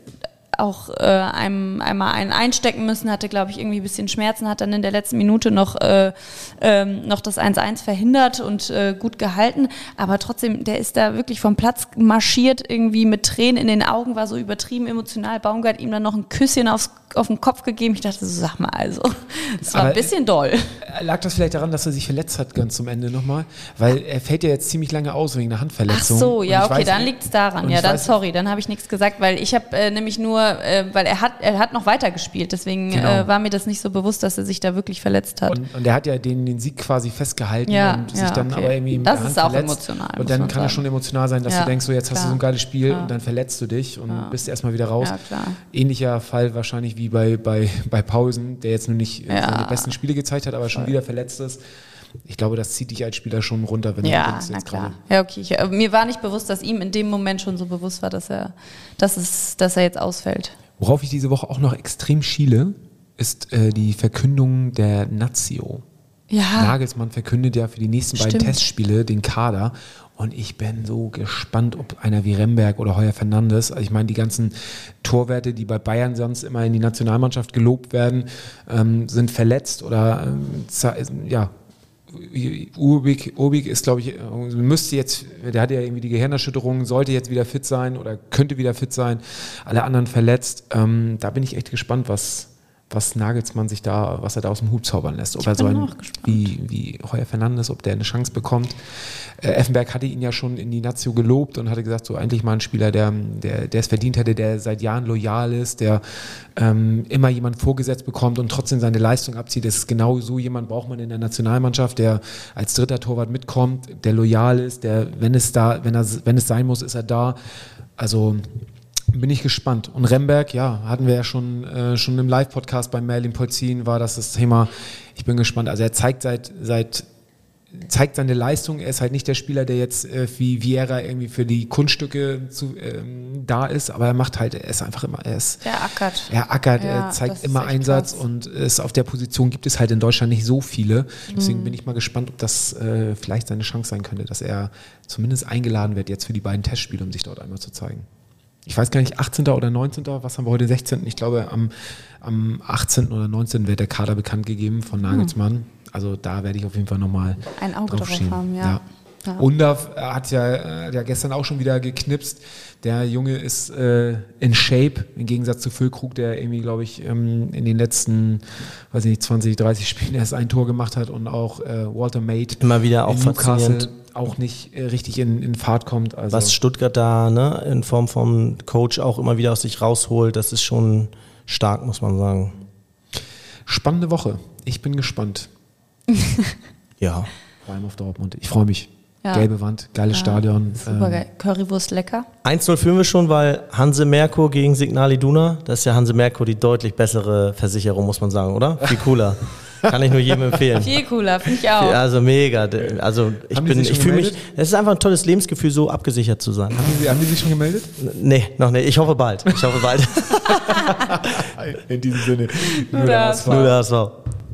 auch äh, einem, einmal einen einstecken müssen, hatte, glaube ich, irgendwie ein bisschen Schmerzen, hat dann in der letzten Minute noch, äh, ähm, noch das eins eins verhindert und äh, gut gehalten. Aber trotzdem, der ist da wirklich vom Platz marschiert, irgendwie mit Tränen in den Augen, war so übertrieben emotional. Baumgart ihm dann noch ein Küsschen aufs, auf den Kopf gegeben. Ich dachte so, sag mal, also, das war Aber, ein bisschen doll. Lag das vielleicht daran, dass er sich verletzt hat ganz zum Ende nochmal? Weil er fällt ja jetzt ziemlich lange aus wegen einer Ach Handverletzung. so, Und ja, ich okay, weiß- dann liegt's daran. und Ja, ich dann weiß- sorry, dann habe ich nichts gesagt, weil ich habe äh, nämlich nur, äh, weil er hat, er hat noch weitergespielt, deswegen Genau. äh, war mir das nicht so bewusst, dass er sich da wirklich verletzt hat. Und, und er hat ja den, den Sieg quasi festgehalten Ja, und sich ja, dann okay. aber irgendwie mit Das der Hand ist auch verletzt. emotional, muss Und dann man kann es sagen. schon emotional sein, dass Ja, du denkst, so jetzt hast du klar. so ein geiles Spiel Klar. und dann verletzt du dich und Ja. bist erstmal wieder raus. Ja, klar. Ähnlicher Fall wahrscheinlich wie bei, bei, bei Pausen, der jetzt nur nicht äh, Ja. seine besten Spiele gezeigt hat, aber schon wieder verletzt ist. Ich glaube, das zieht dich als Spieler schon runter, wenn du Ja, denkst, na jetzt klar. gerade. Ja, okay. Ich, äh, mir war nicht bewusst, dass ihm in dem Moment schon so bewusst war, dass er, dass es, dass er jetzt ausfällt. Worauf ich diese Woche auch noch extrem schiele, ist äh, die Verkündung der Nazio. Ja. Nagelsmann verkündet ja für die nächsten beiden Stimmt. Testspiele den Kader. Und ich bin so gespannt, ob einer wie Remberg oder Heuer Fernandes, also ich meine, die ganzen Torwerte, die bei Bayern sonst immer in die Nationalmannschaft gelobt werden, ähm, sind verletzt oder ähm, za- ja, Urbik, Urbik ist, glaube ich, müsste jetzt, der hat ja irgendwie die Gehirnerschütterung, sollte jetzt wieder fit sein oder könnte wieder fit sein. Alle anderen verletzt. Ähm, da bin ich echt gespannt, was, was Nagelsmann sich da, was er da aus dem Hut zaubern lässt. Ob Ich er so bin ein, auch gespannt. wie, wie Heuer Fernandes, ob der eine Chance bekommt. Äh, Effenberg hatte ihn ja schon in die Nazio gelobt und hatte gesagt, so eigentlich mal ein Spieler, der, der, der es verdient hätte, der seit Jahren loyal ist, der ähm, immer jemand vorgesetzt bekommt und trotzdem seine Leistung abzieht. Das ist genau so jemand braucht man in der Nationalmannschaft, der als dritter Torwart mitkommt, der loyal ist, der, wenn es da, wenn er, wenn es sein muss, ist er da. Also bin ich gespannt. Und Remberg, ja, hatten wir ja schon, äh, schon im Live-Podcast bei Merlin Polzin, war das das Thema. Ich bin gespannt. Also er zeigt seit, seit zeigt seine Leistung. Er ist halt nicht der Spieler, der jetzt äh, wie Vieira irgendwie für die Kunststücke zu, ähm, da ist, aber er macht halt, er ist einfach immer, er ist, Der ackert. er ackert, Ja, er das zeigt ist immer echt Einsatz krass. und ist auf der Position gibt es halt in Deutschland nicht so viele. Deswegen bin ich mal gespannt, ob das äh, vielleicht seine Chance sein könnte, dass er zumindest eingeladen wird jetzt für die beiden Testspiele, um sich dort einmal zu zeigen. Ich weiß gar nicht, achtzehnten oder neunzehnten Was haben wir heute, sechzehnten Ich glaube, am, am achtzehnten oder neunzehnten wird der Kader bekannt gegeben von Nagelsmann. Also da werde ich auf jeden Fall nochmal Ein Auge drauf drauf schieben. haben, ja. Ja. Undav hat ja, hat ja gestern auch schon wieder geknipst. Der Junge ist äh, in Shape, im Gegensatz zu Füllkrug, der irgendwie, glaube ich, ähm, in den letzten, weiß ich nicht, zwanzig, dreißig Spielen erst ein Tor gemacht hat und auch äh, Walter Mate Immer wieder auch in Newcastle faszinierend. auch nicht äh, richtig in, in Fahrt kommt. Also Was Stuttgart da ne, in Form vom Coach auch immer wieder aus sich rausholt, das ist schon stark, muss man sagen. spannende Woche. Ich bin gespannt. Ja. Vor allem auf Dortmund. Ich freue mich. Ja. Gelbe Wand, geiles Stadion. Super Ähm, geil. Currywurst lecker. eins null führen wir schon, weil Hanse Merkur gegen Signal Iduna, das ist ja Hanse Merkur die deutlich bessere Versicherung, muss man sagen, oder? Viel cooler. Kann ich nur jedem empfehlen. Viel cooler, finde ich auch. Also mega. Also ich Haben die bin, sich schon ich fühle mich, gemeldet? es ist einfach ein tolles Lebensgefühl, so abgesichert zu sein. haben, die, haben die sich schon gemeldet? Nee, noch nicht. Ich hoffe bald. Ich hoffe bald. In diesem Sinne. Nur der H S V. Nur der H S V.